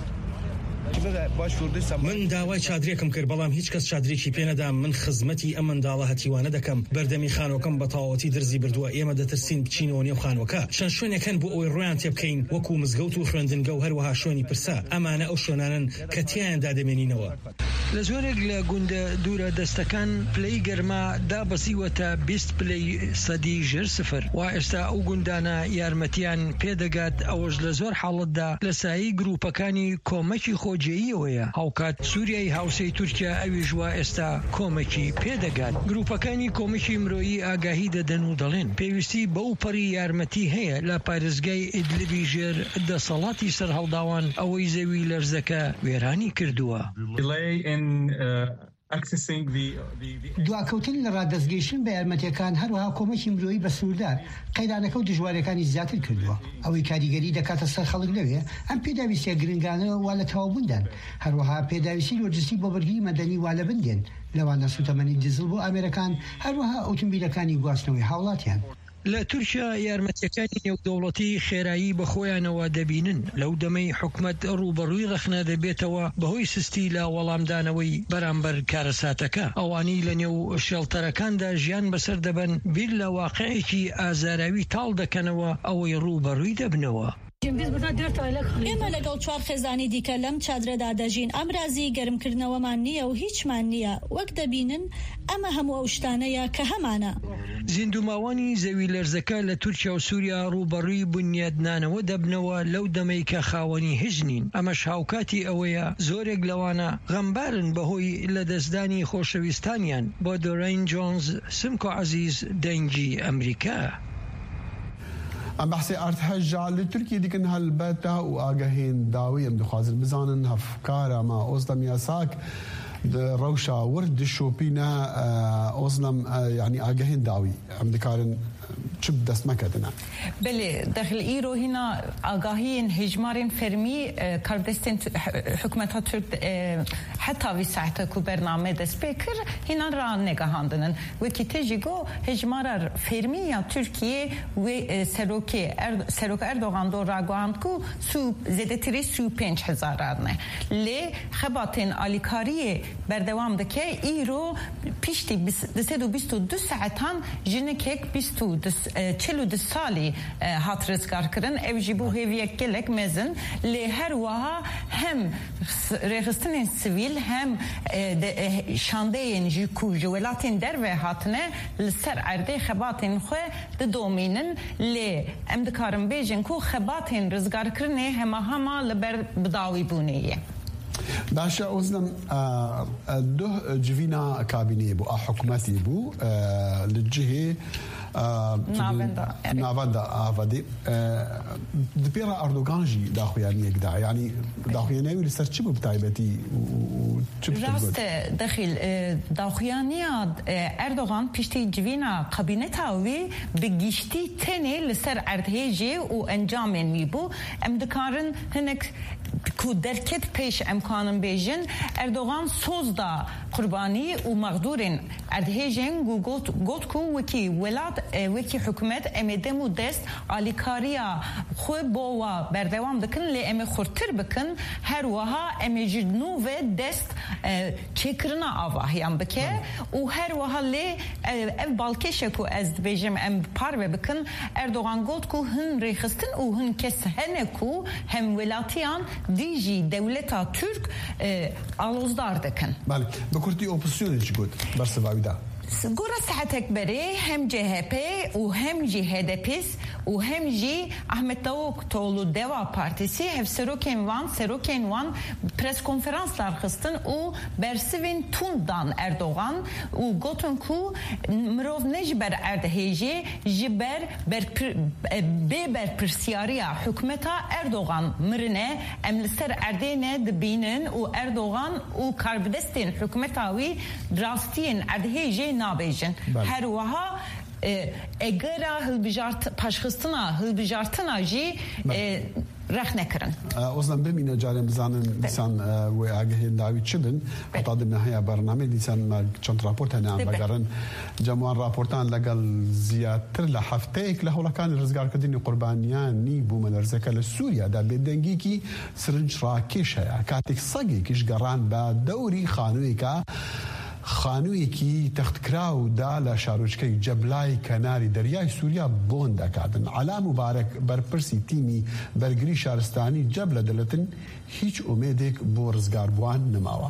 من داوای چادرێکم کرد بەڵام هیچ کەس چادرێکی پێ نەدا من خزمەتی ئەم منداڵە هەتیوانە دەکەم بەردەمی خانۆکەم بە تەواوەتی درزی بردووە ئێمە دەترسین بچینەوە نێو خانۆکە چەند شوێنێکەن بۆ ئەوەی ڕۆیان تێ بکەین وەکو مزگەوت و خوێندنگە و هەروەها شوێنی پرسە ئەمانە ئەو شوێنانن کە تیایاندا دەمێنینەوە. لە زۆرێک لە گوندە دوورە دەستەکان پلەی گەرما دابەسیوەتە بیست پلەی سەدی ژێر سفر و ئێستا ئەو گوندانە یارمەتیان پێدەگات ئەوەش لە زۆر حاڵەتدا لە سایی گروپەکانی کۆمەکی خۆجێیەوەیە هاوکات سووریای هاوسەی تورکیا ئەویش وا ئێستا کۆمەکی پێدەگات گروپەکانی کۆمەکی مرۆیی ئاگاهی دەدەن و دەڵێن پێویستی بەو پەری یارمەتی هەیە لە پارێزگای ئیدلیبی ژێر دەسەڵاتی سەر هەڵداوان ئەوەی زەوی لەرزەکە وێرانی کردووە. دواکەوتن لە ڕادەستگەیشتن بە یارمەتیەکان هەروەها کۆمەکی مرۆیی بە سوودار قەیرانەکە و دژوارەکانی زیاتر کردووە. ئەوەی کاریگەری دەکاتە سەر خەڵک لەوێ ئەم پێداویستە گرنگانەوە وا لە تەواوبووندان، هەروەها پێداویستی لۆجستی بۆ بەرگری مەدەنی وا لە بندێن لەوانە سوتەمەنی دیزل بۆ ئامێرەکان، هەروەها ئۆتۆمبیلەکانی گواستنەوەی هاوڵاتیان. لە تورکیا یارمەتیەکانی نێودەوڵەتی خێرایی بە خۆیانەوە دەبینن لەو دەمەی حکومەت ڕوبەڕووی رەخنە دەبێتەوە بەهۆی سستی لە وەڵامدانەوەی بەرامبەر کارەساتەکە. ئەوانی لە نێو شێڵتەرەکاندا ژیان بەسەر دەبن بیر لە واقعێکی ئازاراوی تاڵ دەکەنەوە ئەوەی ڕوبەڕووی دەبنەوە. ئێمە لەگەڵ چوار خێزانی دیکە لەم چادرەدا دەژین. ئەم رازی گەرمکردنەوەمان نییە و هیچمان نییە. وەک دەبینن ئەمە هەموو ئەو شتانەیە کە هەمانە. زیندوماوانی زەوی لەرزەکە لە تورکیا و سووریا ڕوبەڕووی بنیادنانەوە دەبنەوە لەو دەمەی کە خاوەنی هژنین. ئەمەش هاوکاتی ئەوەیە زۆرێک لەوانە غەمبارن بەهۆی لە دەستدانی خۆشەویستانیان. بۆ دۆرین جۆنز، سمکۆ عەزیز، دەنگی ئەمریکا. ام بحثي ارتهجع لتركيا ديكن هالبتا واجهين داوي ام دخازن بزانن هفكارا ما اوزدم ياساك روشا ورد شوبينا اوزنم يعني اجهين داوي ام دكارن چب دست مكدنا بله داخل ايرو هنا آگاهين هجمارين فرمي كاردستين حكومتها ترك حتى في ساعته كو برنامه دست بكر هنا را نگهاندنن وكي تجيگو هجمارا فرمي يا تركيا و سروكي سروك اردوغان دو راگواند كو سو زدتري سو پنج هزارانه لی خباتين آلیکاری بردوام دكه ايرو پیشتی دسد و بیست و دو ساعتان جنکک بیست و چهل و دو سالی هات رزگار کرن ev jî bu hêviyek gelek mezin lê her wiha hem rêxistinên sivîl hem şandeyên jî ku ji welatên derve hatine li ser erdê xebatên xwe didomînin lê em dikarin bêjin ku xebatên rizgarkirinê hema hema li ber bidawîbûnê ye. باشا أوزنم ده جفينا كابيني بو حكومتي بو للجهة نافندا نافندا آفادي دبيرا أردوغان جي داخو يعني يقدع يعني داخو يعني ولسر چبو بتايبتي راست داخل داخوانيا أردوغان بيشتي جفينا كابينتا وي بجيشتي تاني لسر أردهجي وأنجامين ميبو أم دكارن هناك ku derket peş emkanın bejin Erdoğan sozda kurbani u mağdurin erdhejin gu got got ku weki welat weki hükümet emedemu dest alikariya xwe bova berdevam dikin le em xurtir bikin her waha em jidnu ve dest çekirina avahyan bike u her waha le ev balkeşe ku ez bejim em parve bikin Erdoğan got ku hin rexistin u hin kes hene ku hem velatiyan دیجی دولتا ترک آلوزدار دکن. بله. بکرتی اپوزیسیونی چی بود برس باویدا؟ گورا ساعتك بري هم جي هي بي و هم جي هدپيس و هم جي احمد داوود تولو دوا بارتيسي هف سروكين وان سروكين وان برس konferanslar خستن و برسوين توندان اردوغان و گوتن کو مرov نجبر اردهيجي جبر بر ببر پرسياريا حكومتا اردوغان مرنه املسر اردينه دبينن و اردوغان و كاربدستين حكومتاوي دراستين اردهيجي نابیجن هر وها اگرا هلبجارت پاشخستنا هلبجارتنا جی رخ نکرن. أصلاً بمين جارم بزانن لسان وعجهين داوي تشبن حتى ضمن هي برنامج لسان ما كنت رابورت هنا عم بقرن جموع رابورتان لقال زيادة لحفتيك له ولا كان الرزقار كدني قربانيان نيبو من الرزقة للسوريا ده بدنجيكي سرنج راكيش هيا كاتك صقي كيش قران بدوري خانويكا خانوویەکی تەختکرا و دا لە شارۆچکەی جەبلای کەناری دەریای سووریا بۆن دەکاتن. عەلا موبارەک بەرپرسی تیمی بەرگری شارستانی جەبلە دەڵێتن هیچ ئومێدێک بۆ ڕزگاربووان نەماوە.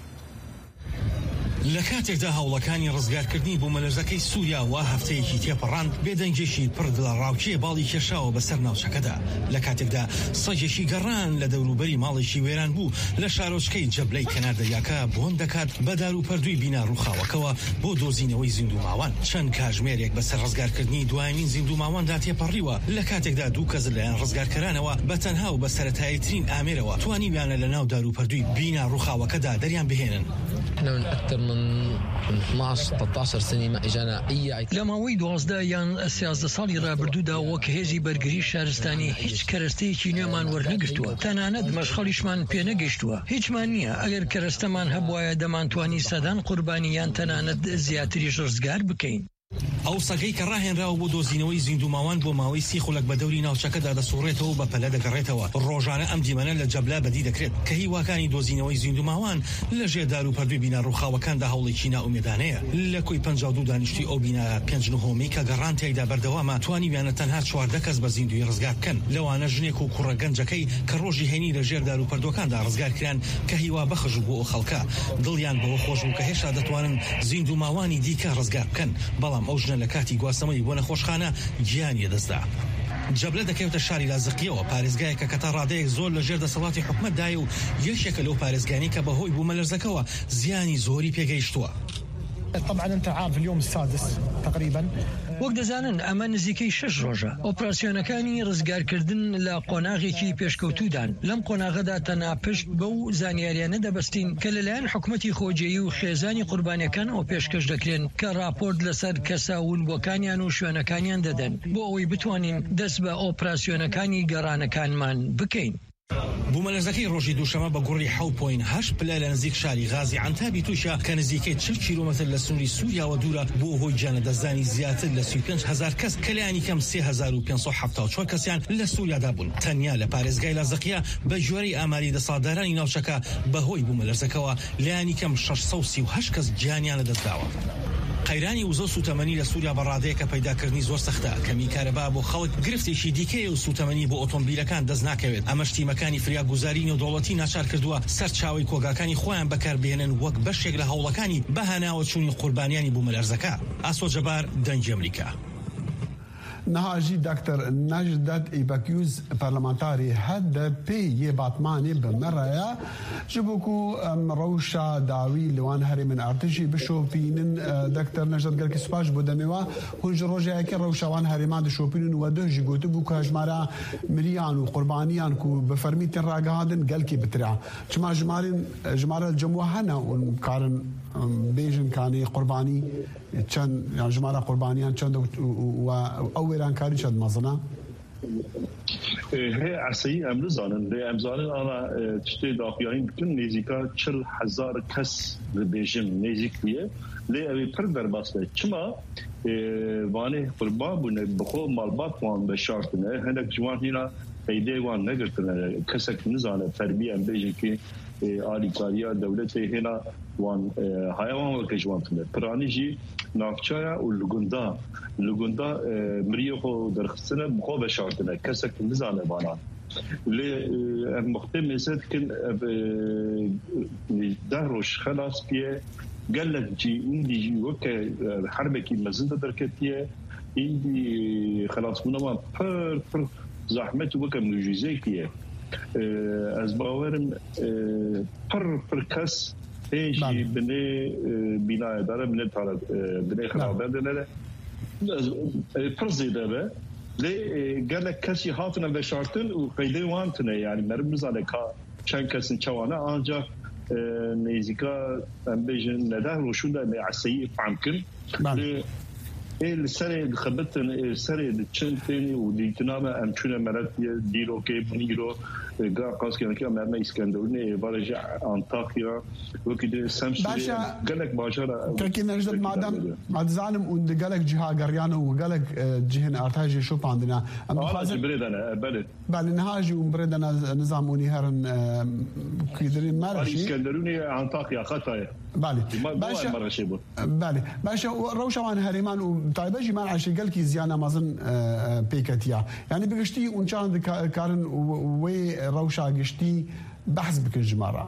لە کاتێکدا هەوڵەکانی ڕزگارکردنی بۆ مەلەرزەکەی سووریا وا هەفتەیەکی تێپەڕاند بێدەنگێکی پڕ لە ڕاوچێ باڵی کێشاوە بەسەر ناوچەکەدا لە کاتێکدا سەگێکی گەڕان لە دەوروبەری ماڵێکی وێران بوو لە شارۆچکەی جەبلەی کەناردەریاکە بۆن دەکات بە دار و پەردووی بینا ڕووخاوەکەوە بۆ دۆزینەوەی زیندوماوان. چەند کاژمێرێک بەسەر ڕزگارکردنی دوایمین زیندوماواندا تێپەڕیوە لە کاتێکدا دوو کەس لەلایەن ڕزگارکەرانەوە بە تەنها و بە سەرەتاییترین ئامێرەوە توانیویانە لە ناو دار و پەردووی بینا ڕووخاوەکەدا دەریان بهێنن. من اثناعش ثلاثة عشر سنة ما اجانا اي لەماوەی دوازدە یان سیازدە ساڵی ڕابردوودا وەک هێزی بەرگری شارستانی هیچ کەرەستەیەکی نوێمان وەرنەگرتووە، تەنانەت مەشخەڵیشمان پێ نەگەیشتووە. هیچمان نییە. ئەگەر کەرەستەمان هەبوایە دەمانتوانی سەدان قوربانیان تەنانەت زیاتریش ڕزگار بکەین. ئەو سەگەی کە ڕاهێنراوە بۆ دۆزینەوەی زیندوماوان بۆ ماوەی سی خولەک بە دەوری ناوچەکەدا دەسوڕێتەوە بە پەلە دەگەڕێتەوە. ڕۆژانە ئەم دیمەنە لە جەبلا بەدی دەکرێت کە هیواکانی دۆزینەوەی زیندوماوان لە ژێردار و پەردوی بینا ڕووخاوەکاندا هەوڵێکی ناومێدانەیە. لە کۆی پەنجاو دوو دانیشتی ئەو بینا پێنج نهۆمی کە گەڕان تێیدا بەردەوامە توانیویانە تەنها چواردە کەس بە زیندوی ڕزگار بکەن. لەوانە ژنێک و کوڕە گەنجەکەی کە ڕۆژی هێنی لە ژێردار و پەردوەکاندا ڕزگارکران کە هیوا بەخش بوو ئەو خەڵکە. دڵیان بەوە خۆش بوو کە هێشتا دەتوانن زیندوماوانی دیکە ڕزگار بکەن، بەڵام ئەو ژنە لە کاتی گواسەمەی بۆ نەخۆشخانە گیانی دەستدا. جەبلە دەکەوتە شاری لازقیەوە، پارێزگایەکە کە تا ڕادەیەک زۆر لە ژێر دەسەڵاتی حکومەتدایە و یەکێکە لەو پارێزگانی کە بەهۆی بوومە لەرزەکەوە زیانی زۆری پێگەیشتووە. طبعا انت عارف اليوم السادس تقريبا وەک دەزانن ئەمە نزیکەی شش ڕۆژە ئۆپراسیۆنەکانی ڕزگارکردن لە قۆناغێکی پێشکەوتودان. لەم قۆناغەدا تەنها پشت بەو زانیاریانە دەبەستین کە لەلایەن حکوومەتی خۆجێیی و خێزانی قوربانیەکان ئەو پێشکەش دەکرێن کە راپۆرت لەسەر کەساونبووەکانیان و شوێنەکانیان دەدەن بۆ ئەوەی بتوانین دەست بە ئۆپراسیۆنەکانی گەڕانەکانمان بکەین. بوومەلەرزەکەی ڕۆژی دووشەمە بە گوڕی حەوت پۆین هەشت پلە لە نزیک شاری غازی عەنتابی تووشە کە نزیکەی چل کیلۆمەتر لە سنووری سووریاوە دوورە بۆ هۆی جانەدەزانی زیاتر لە سی و پێنج هەزار کەس کە لایەنی کەم سێ هەزار و پێنج سەد و هەفتاد و چوار کەسیان لە سووریادا بوون. تەنیا لە پارێزگای لازقیە بە ژێرەی ئاماری دەسەڵاتدارانی ناوچەکە بەهۆی بوومەلەرزەکەەوە لایەنی کەم شەش سەد و سی و هەشت کەس گیانیانە دەستداوە. قەیرانی وزە سوتەمەنی لە سووریا بەڕادەیە کە پەیداکردنی زۆر سەختە. کەمی کارەبا بۆ خەڵک گرفتێکی دیکەیە و سوتەمەنی بۆ ئۆتۆمبیلەکان دەست ناکەوێت. ئەمە شتیمەکانی فریاگوزاری نێودەوڵەتی ناچار کردووە سەر چاوی کۆگاکانی خۆیان بەکاربێنن وەک بەشێک لە هەوڵەکانی بەهاناوە چوونی قوربانیانی بوومەلەرزەکە. ئاسۆ جەبار، دەنگی ئەمریکا. نهاجی دکتر نجدت ایبکیوز پارلمانتاری هد پی یه باتمانی بمریا جبوکو روشا داوی لوان هری من ارتشی بشوپینن دکتر نجدت گرکی سپاش بودمیوا هنج روشا اکی روشا وان هری ما دشوپینن و ده جگوتو بو که جمارا مریان و قربانیان کو بفرمیتن راگهادن گلکی بتریا چما جمارین جمارا الجموع هنا ونکارن بیجن کانی قربانی چند يعني جماعة قربانيان چند و أولان كاري چند مزنا هي عسي أم نزانن هي أم زانن أنا تشتي دافعين كن نزيكا چل هزار كس بيجم نزيكية ليه أبي بردر باسه چما وانه قربان بونه بخو مالبات وان بشارتنه هناك جوان هنا پیده وان نگرتنه کسک نزانه تربیه ام بیجن که آلیکاریا دولت هنا وان حیوان و کجوانتنه پرانی جی نافچایا و لگوندا لگوندا مریو خو درخستنه بخو بشارتنه کسک نزانه وانا لی مختم نزد کن ده روش خلاص بیه قالك جي اندي جي وكا حربكي مزنده دركتيه اندي خلاص منما بر بر زحمت وكا مجيزيكيه از باورم بر بر كاس هيجي بني بناء دار من تاع بني خرابه دنا فرزي دابا لي قالك كاسي هاتنا بشارتن وقيدي وانتنا يعني مرمز على كا كان كاسن تشوانا انجا نيزيكا امبيجن نده روشون ده عسيف عمكن السنة خبرتن السنة تشنتين وديتنامة أمشونا مرات ديرو كيب نيرو قا قاس كنا كنا مرنا إسكندروني برجع أنطاكيا وكده سامسون قالك باشرة كنا نجد مادام مادزانم وند قالك جهة قريانة وقالك جهن أرتاجي شو عندنا أما خازن بريدنا بلد بل نهاجي وبريدنا نظام ونهارن كيدرين مارشي إسكندروني أنطاكيا خطايا بالي باشا بالي باشا روشوان هريمان وطيبه جمال عشي قال كي زيانا مازن بيكاتيا يعني بقشتي ونشان كارن وي روشا قشتي بحث بك الجمارة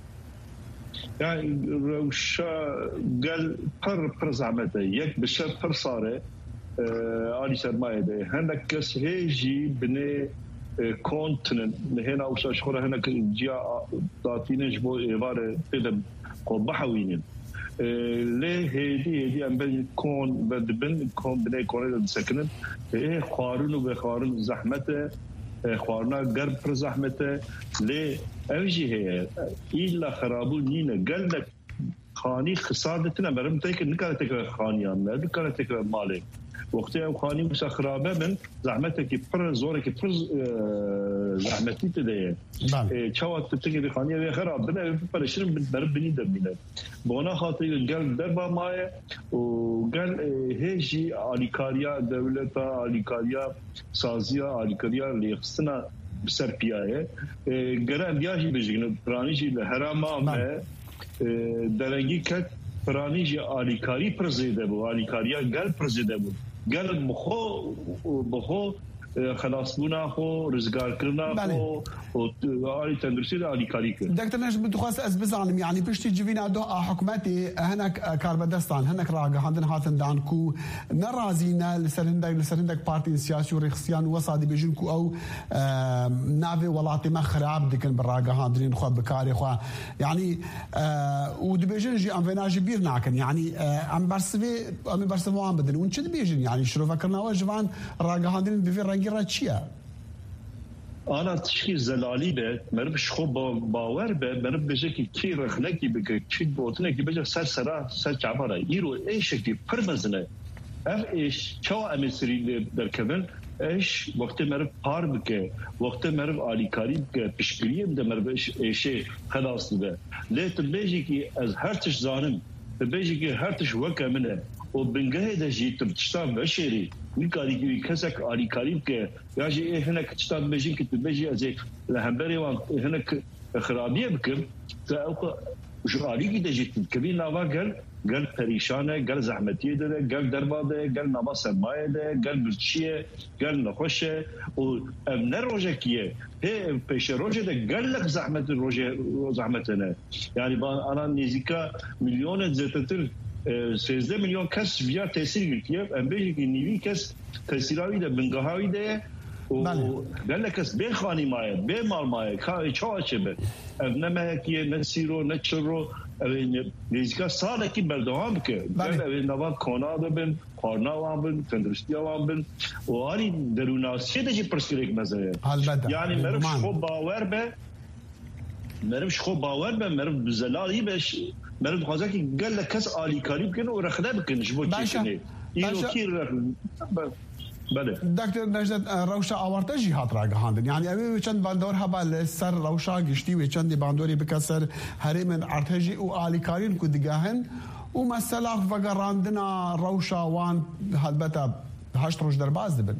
يعني روشا قال بر بر زعمته يك بشر بر صاره اني سرمايه ده هناك كس هيجي بني كونتيننت هنا وش شخوره هناك جيا داتين جبو عباره كده قبحوين ليه هدي هدي ام بين كون بدبن كون بني كون سكنن ايه خارون وبخارون زحمته خوارنا قرب پر زحمته ليه اوجي هي الا خرابو نينا قالك خانی خسارتنا برم تک نکاره تک خانیان نه نکاره تک مالی وقتی او خانی مسا خرابه من زحمته کی پر زوره کی پر زحمتی تده چوات تکی خانی و خراب بنا پرشرم برم بنی دبینه بونا خاطر قال دربا مای وقال هيجي اليكاريا دولتا اليكاريا سازيا اليكاريا اللي خصنا بسربيايه قال بياجي بيجي برانيجي الهرما ما درنگی کت پرانیجی آلیکاری پرزیده بود آلیکاریا گل پرزیده بود گل بخو بخو خلاص بونا خو رزگار کرنا خو و آلی تندرسی آلیکاری کرد دکتر نجم بتخواست از بزنم يعني بشتي جبينا دو حكومتي هناك كاربدستان هناك راجع هندن هاتن دانكو نرازينا لسرندك لسرندك بارتي سياسي ورخصيان وصادي بيجنكو او نافي ولاتي ما خراب دكن بالراجع هندرين خو بكاري خو يعني ودبيجن جي ام فيناج بير ناكن يعني ام برسبي ام برسبو ام بدن ونشد بيجن يعني شنو فكرنا وجوان راجع هندرين بفير رانجيراتشيا أنا تشكي زلالي به مرب شخو باور به مرب بجاكي كي رخنكي بك كي بوتنكي بجا سر سرا سر جعبارا يرو ايش كي فرمزنه اف ايش شو امسري دركبن ايش وقت مرب پار بك وقت مرب آلیکاری بك پشگریم ده مرب ايش خلاص ده ليت بيجي كي از هرتش زانم بيجي كي هرتش وكا منه وبنجاه ده جيت بتشتغل بشري میکاری که کسک آلیکاری که یا جی هناك تشتغل بيجي که بيجي از لهمبري وان هناك خرابيه بكم تا شو آلیکی ده جيت کبی نوا قال قال پریشانه قال زحمتيه ده قال درباده قال نوا سرمایه ده قال برچیه قال نخوشه و امن روجه کیه هي پیش روجه ده قال لك زحمت روجه زحمتنا يعني انا نزيكا مليون زيتتر سیزده میلیون کس ویا تاثیر گرفته ام بیشی که نیوی کس تاثیراوی ده بنگاهاوی ده و گله کس به خانی مایه به مال مایه که چه چه به نمه که نسیرو نچرو نیزکا ساله کی بردوام که گله نواد کانادا بن قارنا بن تندرستی بن و آری دروناسی ده چی پرسکریک مزه یعنی مرف خو باور به مرف خو باور به مرف زلالی بش مرد خوازه که گل کس آلیکاری بکنه و رخنه بکنه شبو چی کنه اینو کی رخنه بله دکتر نجد روشا آورته جی هات راگه هاندن یعنی اوی چند باندور هبا سر روشا گشتی و چند باندوری بکسر هری من ارتجی و آلیکارین کو دگاهن و مثلا وگراندنا روشا وان هلبتا هشت روش در باز دبن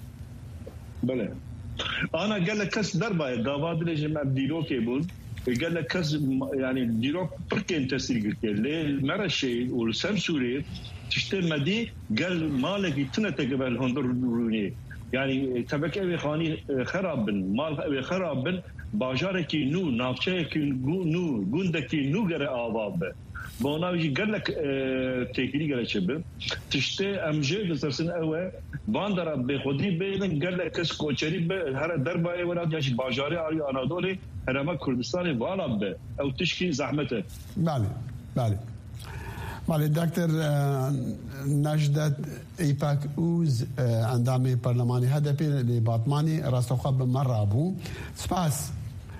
بله انا گل کس در باید داواد لجم ابدیلو که بود قال لك كز يعني ديرو بركين تسريق الليل مرشي والسمسوري تشتري مدي قال مالك تنتقبل هندروني يعني تبك ابي خاني خراب مال ابي خراب باجارك نو نافشك نو جندك نو غير اواب بوناوي قال لك تكري قال شباب تشتي امجد ترسن اوه باندرا بخودي بين قال لك كس كوچري هر درباي ولا جاش باجاري علي انادولي هرما كردستان والا به او تشكي زحمته بله بله بله دکتر نجدت ایپاک اوز اندام پارلمانی هدفی لباطمانی راستوخاب مرابو سپاس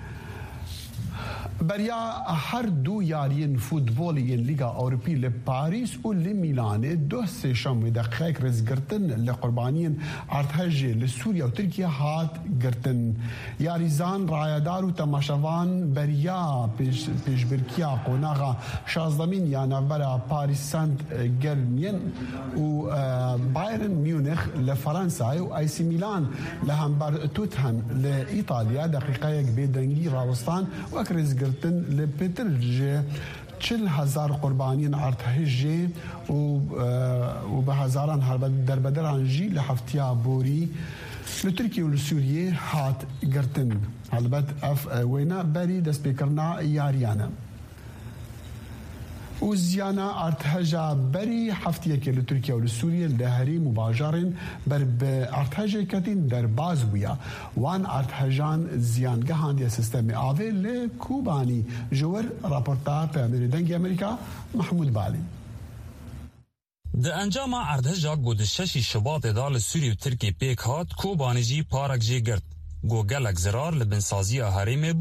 بریا هر دو یارین فوتبالی لیگا اوروپی لپاریس و لمیلان دو سه شام دقیق رزگرتن لقربانین ارتهج لسوریا و ترکیه هات گرتن یاریزان رایدار و تماشاوان بریا پیش پیش برکیا قوناغا شازدمین یا نوبرا پاریس سنت گرمین و بایرن میونخ لفرنسا و آی سی میلان لهمبر توتهن لإيطاليا دقیقه بدنگی راوستان و اکرزگر لبترجه چل هزار قربانین ارتهجه و و به هزاران هربد در بدران جی لحفتیا بوری لترکیه و سوریه هات گرتن البته اف وینا بری دست بکرنا یاریانه و زیانا ارتهجا بری هفتیه که لترکیه و سوریه لهری مباجرین بر به ارتهجه کتین در باز بویا وان ارتهجان زیانگه هاندی سیستم آوه لکوبانی جور راپورتا پیامیر دنگی امریکا محمود بالی ده انجام ارتهجا گود ششی شباط دال سوری و ترکی پیک هات کوبانی جی پارک جی گرد گو گلک زرار لبنسازی هریم بو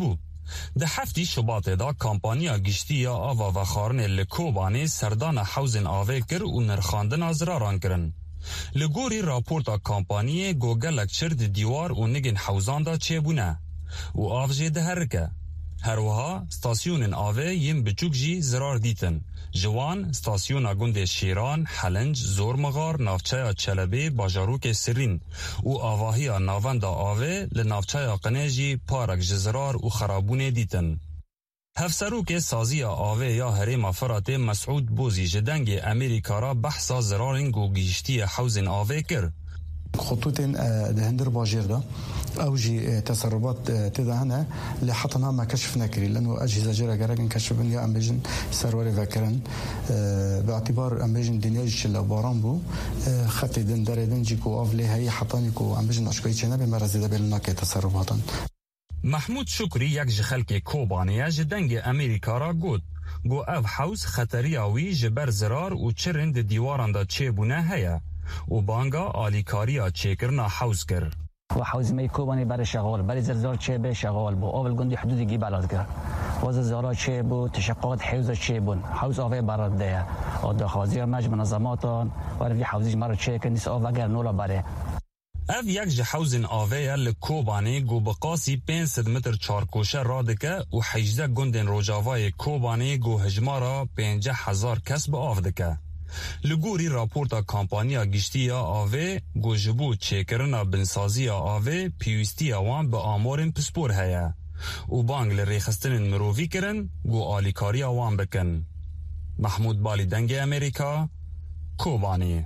ده هفتی شباط دا کامپانیا گشتی آوا و خارن لکوبانی سردان حوزن آوه کر و نرخاندن از راران کرن. لگوری راپورتا کامپانی گوگلک چرد دیوار و نگن حوزان دا چه بونه و آوجه ده هرکه. هروها ستاسیون آوه یم بچوک جی زرار دیتن. جوان ستاسیون گند شیران، حلنج، زورمغار، نافچه چلبه، باجاروک سرین و آواهی ناوند آوه لنافچه قنیجی پارک جزرار و خرابون دیتن. هفسروک سازی آوه یا هریم فرات مسعود بوزی جدنگ امریکا را بحثا زرارنگ و گیشتی حوزن آوه کر. خطوط دهندر باجير ده او جي تسربات تدهنا اللي حطنا ما كشفنا كري لانه اجهزه جرا جرا كشف بنيا امبيجن سروري فكرن باعتبار امبيجن دنياج اللي بارامبو خط دندر دنجيكو افلي هي حطانيكو امبيجن اشكاي جنبي مرز ده بلنا كتسربات. محمود شکری یک جخلک کوبانیه جدنگ امریکا را گود گو اف حوز خطریاوی جبر زرار و چرند دیواران دا چه بونه هیا و بانگا آلیکاریا چیکرنا حوز کر و حوز می کوبانی بر شغال بر زرزار چه به شغال بو اول گندی حدودی گی بلاد کر و زرزارا چه بو تشققات حوز چه بون حوز آوه براد ده و دخوازی مج منظماتان و رفی حوزیج مرا چه کندیس آوه گر نولا بره. اف یک جحوزن آوه لکوبانی گو بقاسی پینصد متر چارکوشه رادکه و حجده گندن روجاوای کوبانی گو هجمارا پینجه هزار کس به آف دکه. لگوری راپورتا کامپانیا گشتی آوه گو جبو چیکرنا بنسازی آوه پیوستی آوان به آمورن پسپور هیا و بانگ لریخستن مرووی کرن گو آلیکاری آوان بکن. محمود بالی دنگ امریکا، کوبانی.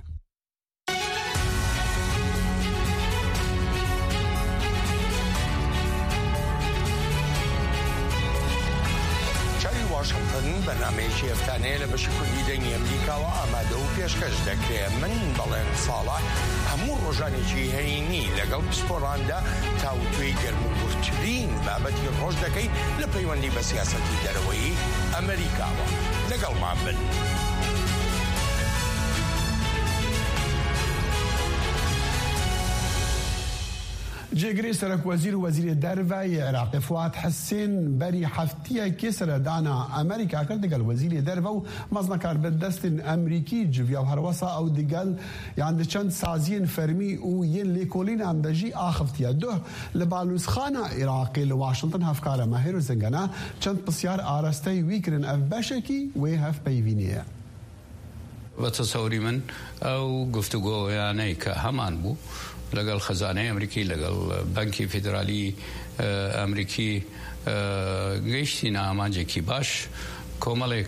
بەنامەیەکی ئەفتانەیە لە بەشی کوردی دەنگی ئەمریکاوە ئامادە و پێشکەش دەکرێت. من بەڵێن ساڵح هەموو ڕۆژانێکی هەینی لەگەڵ پسپۆڕاندا تاوتوێی گەرم و گورتترین بابەتی ڕۆژ دەکەین لە پەیوەندی بە سیاسەتی دەرەوەی ئەمریکاوە. لەگەڵمان بن. جێگری سەرک وەزیر و وەزیری دەرەوەی عێراقی فواد حسین بەری هەفتیەکی سەردانا ئەمریکا کرد دەگەڵ وەزیری دەرەوە و مەزنەکار بەدەستن ئەمریکی جڤیا و هەروەسا ئەو دەگەڵ یان چەند سازیین فەرمی و یەن لێکۆڵینان دەژی ئاخفتیە دوه لە باڵوسخانە عێراقی لە واشنگتن هەفکارە مەهێر و زنگەنە چەند پرسیار ئاراستەی ویکردن ئەف بەشێکی وێ هەف پەیوینیە. بە تەسەوری من ئەو گفتوگۆیانەی کە هەمان بوو لەگەڵ خەزانەی ئەمریکی لەگەڵ بەنکی فیدرالی ئەمریکی گەیشتینە ئامانجێکی باش کۆمەڵێک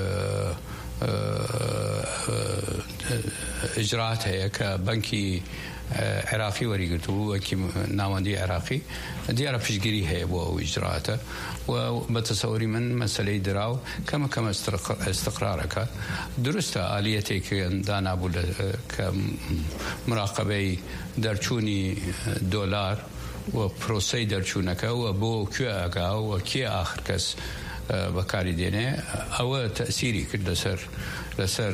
ئیجرات هەیە کە بەنکی عێراقی وەریگرتووە وەکی ناوەندی عێراقی دیارە پشتگیری هەیە بۆ ئەو ئیجراتە و بە تەسەوری من مەسەلەی دراو کەمە کەمە استقرارەکە دروستە ئالیەتێکی دانابوو کە مراقبەی دەرچوونی دۆلار و پرۆسەی دەرچوونەکە و بۆ کوێ ئەگا و کێ ئاخر کەس بەکاری دێنێ ئەوە تەسیری کرد لەسەر لەسەر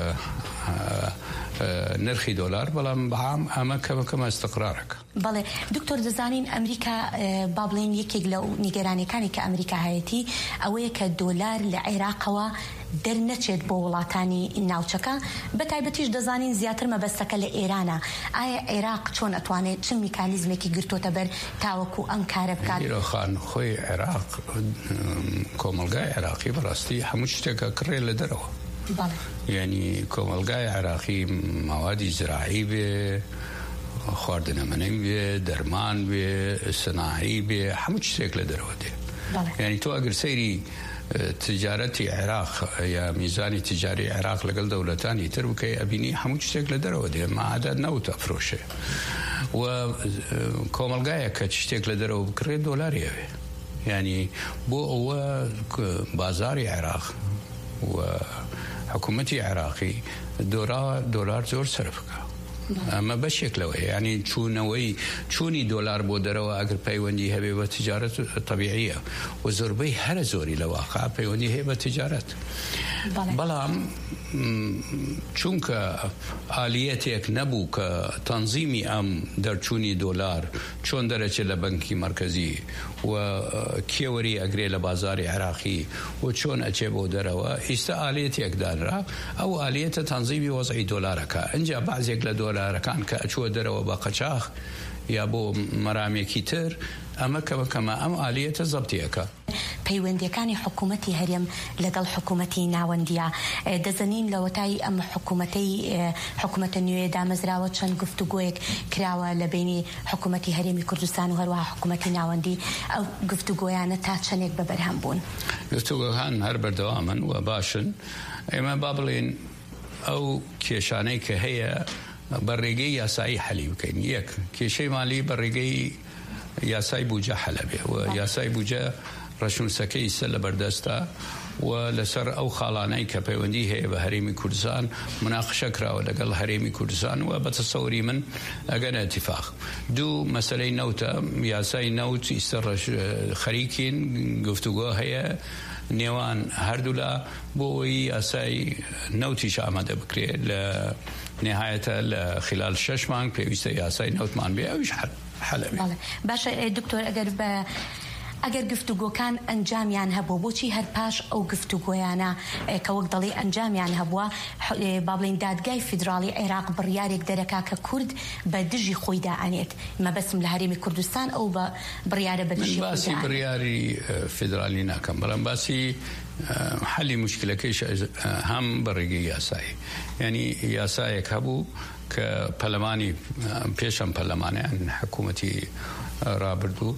نرخی دۆلار بەڵام بەعام ئەمە کەمە کەمە استقرارەکە. بەڵێ دکتۆر دەزانین ئەمریکا با بڵێن یەکێک لەو نیگەرانیەکانی کە ئەمریکا هەیەتی ئەوەیە کە دۆلار لە عێراقەوە دەرنەچێت بۆ وڵاتانی ناوچەکە بە تایبەتیش دەزانین زیاتر مەبەستەکە لە ئێرانە. ئایا عێراق چۆن ئەتوانێت چ میکانیزمێکی گرتوۆتە بەر تاوەکو ئەم کارە بکات؟ خان خۆی عێراق کۆمەلگای عێراقی بەڕاستی هەموو شتێکە کڕێ لە دەرەوە. یعنی کۆمەلگای عێراقی ماوادی زراعی بێ خواردنەمەنەی بێ دەرمان بێ سناعی بێ هەموو شتێک لە دەرەوە دێ. یعنی تۆ ئەگەر سەیری تجارەتی عێراق یا میزانی تجاری عێراق لەگەڵ دەوڵەتانی تر بکەی ئەبینی هەموو شتێک لە دەرەوە دێ مەعادە نەوت ئەفرۆشێ و کۆمەلگایە کە شتێک لە دەرەوە بکڕێت دۆلاری ئەوێ. یعنی بۆ ئەوە بازاری عێراق و حکوومەتی عێراقی دۆلار زۆر سەرفکە ئەمە بەشێک لەوەیە ینی چوونەوەی چوونی دۆلار بۆ دەرەوە ئەگەر پەیوەندی هەبێ بە تجارەت تەبیعیە و زۆربەی هەرە زۆری لە واقع پەیوەندی هەیە بە تجارەت بەڵام چونکە ئالیەتێک نەبوو کە تەنزیمی ئەم دەرچوونی دۆلار چۆن دەرەچێت لە بەنکی مرکزی و کێوەری ئەگرێ لە بازاری عراقی و چۆن ئەچێ بۆ دەرەوە ئیستا ئالیەتێک دانرا ئەو ئالیەتە تەنزیمی وەزعی دۆلارەکە ئەنجا بەعزێک لە دۆلارەکان کە ئەچووە دەرەوە بە قەچاخ یا بۆ مەرامێکی تر ئەمە کەمەکەمە ئەم ئالیەتە زەبتیەکە پەیوەندیەکانی حکوومەتی هەرێم لەگەڵ حکوومەتی ناوەندیە دەزانین لە وەتای ئەم حکوومەتەی حکوومەتە نوێ دامەزراوە چەند گفتوگۆیەک کراوە لە بینی حکوومەتی هەرێمی کوردستان و هەروەها حکوومەتی ناوەندی ئەو گفتوگۆیانە تا چەندێک بەبەرهەم بوون گفتوگۆکان هەر بەردەوامن و باشن ئێمە با بڵێن ئەو کێشانەی کە هەیە بەڕێگەی یاسایی حەلی بکەین یەک کێشەی مالی بەڕێگەی یاسای بوجە حەلە بێ و یاسای بوجە ڕەشنووسەکەی سە لە بەردەستە و لەسەر ئەو خاڵانەی کە پەیوەندی هەیە بە هەرێمی کوردستان مناقشە کراوە لەگەڵ هەرێمی کوردستان و بە تەسەوری من ئەگەنە اتفاق دوو مەسەلەی نەوتە یاسای نەوت ئیستا خەریکین گفتوگۆ هەیە نێوان هەردوو لە بۆی یاسای نەوتیش ئامادە بکرێت لە نهایەتە لە خلال شەش مانگ پێویستە یاسای نەوتمان بێ ئەویش حەلە بێ باشە دکتۆر ئەگەر بە ئەگەر گفتوگۆکان ئەنجامیان هەبوو بۆچی هەر پاش ئەو گفتوگۆیانە کە وەک دەڵێ ئەنجامیان هەبووە با بڵێن دادگای فیدراڵی عێراق بڕیارێک دەرەکا کە کورد بە دژی خۆیدا ئەنێت مەبەستم لە هەرێمی کوردستان ئەو بە بڕیارە بە دژی خۆیدا باسی بڕیاری فیدراڵی ناکەم بەڵام باسی حەلی مشکلەکەیش هەم بەڕێگەی یاسایی یعنی یاسایەک هەبوو کە پەلەمانی پێشەم پەلەمانیان حکوومەتی ڕابردوو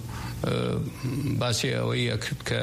باسی ئەوەی ئەکرد کە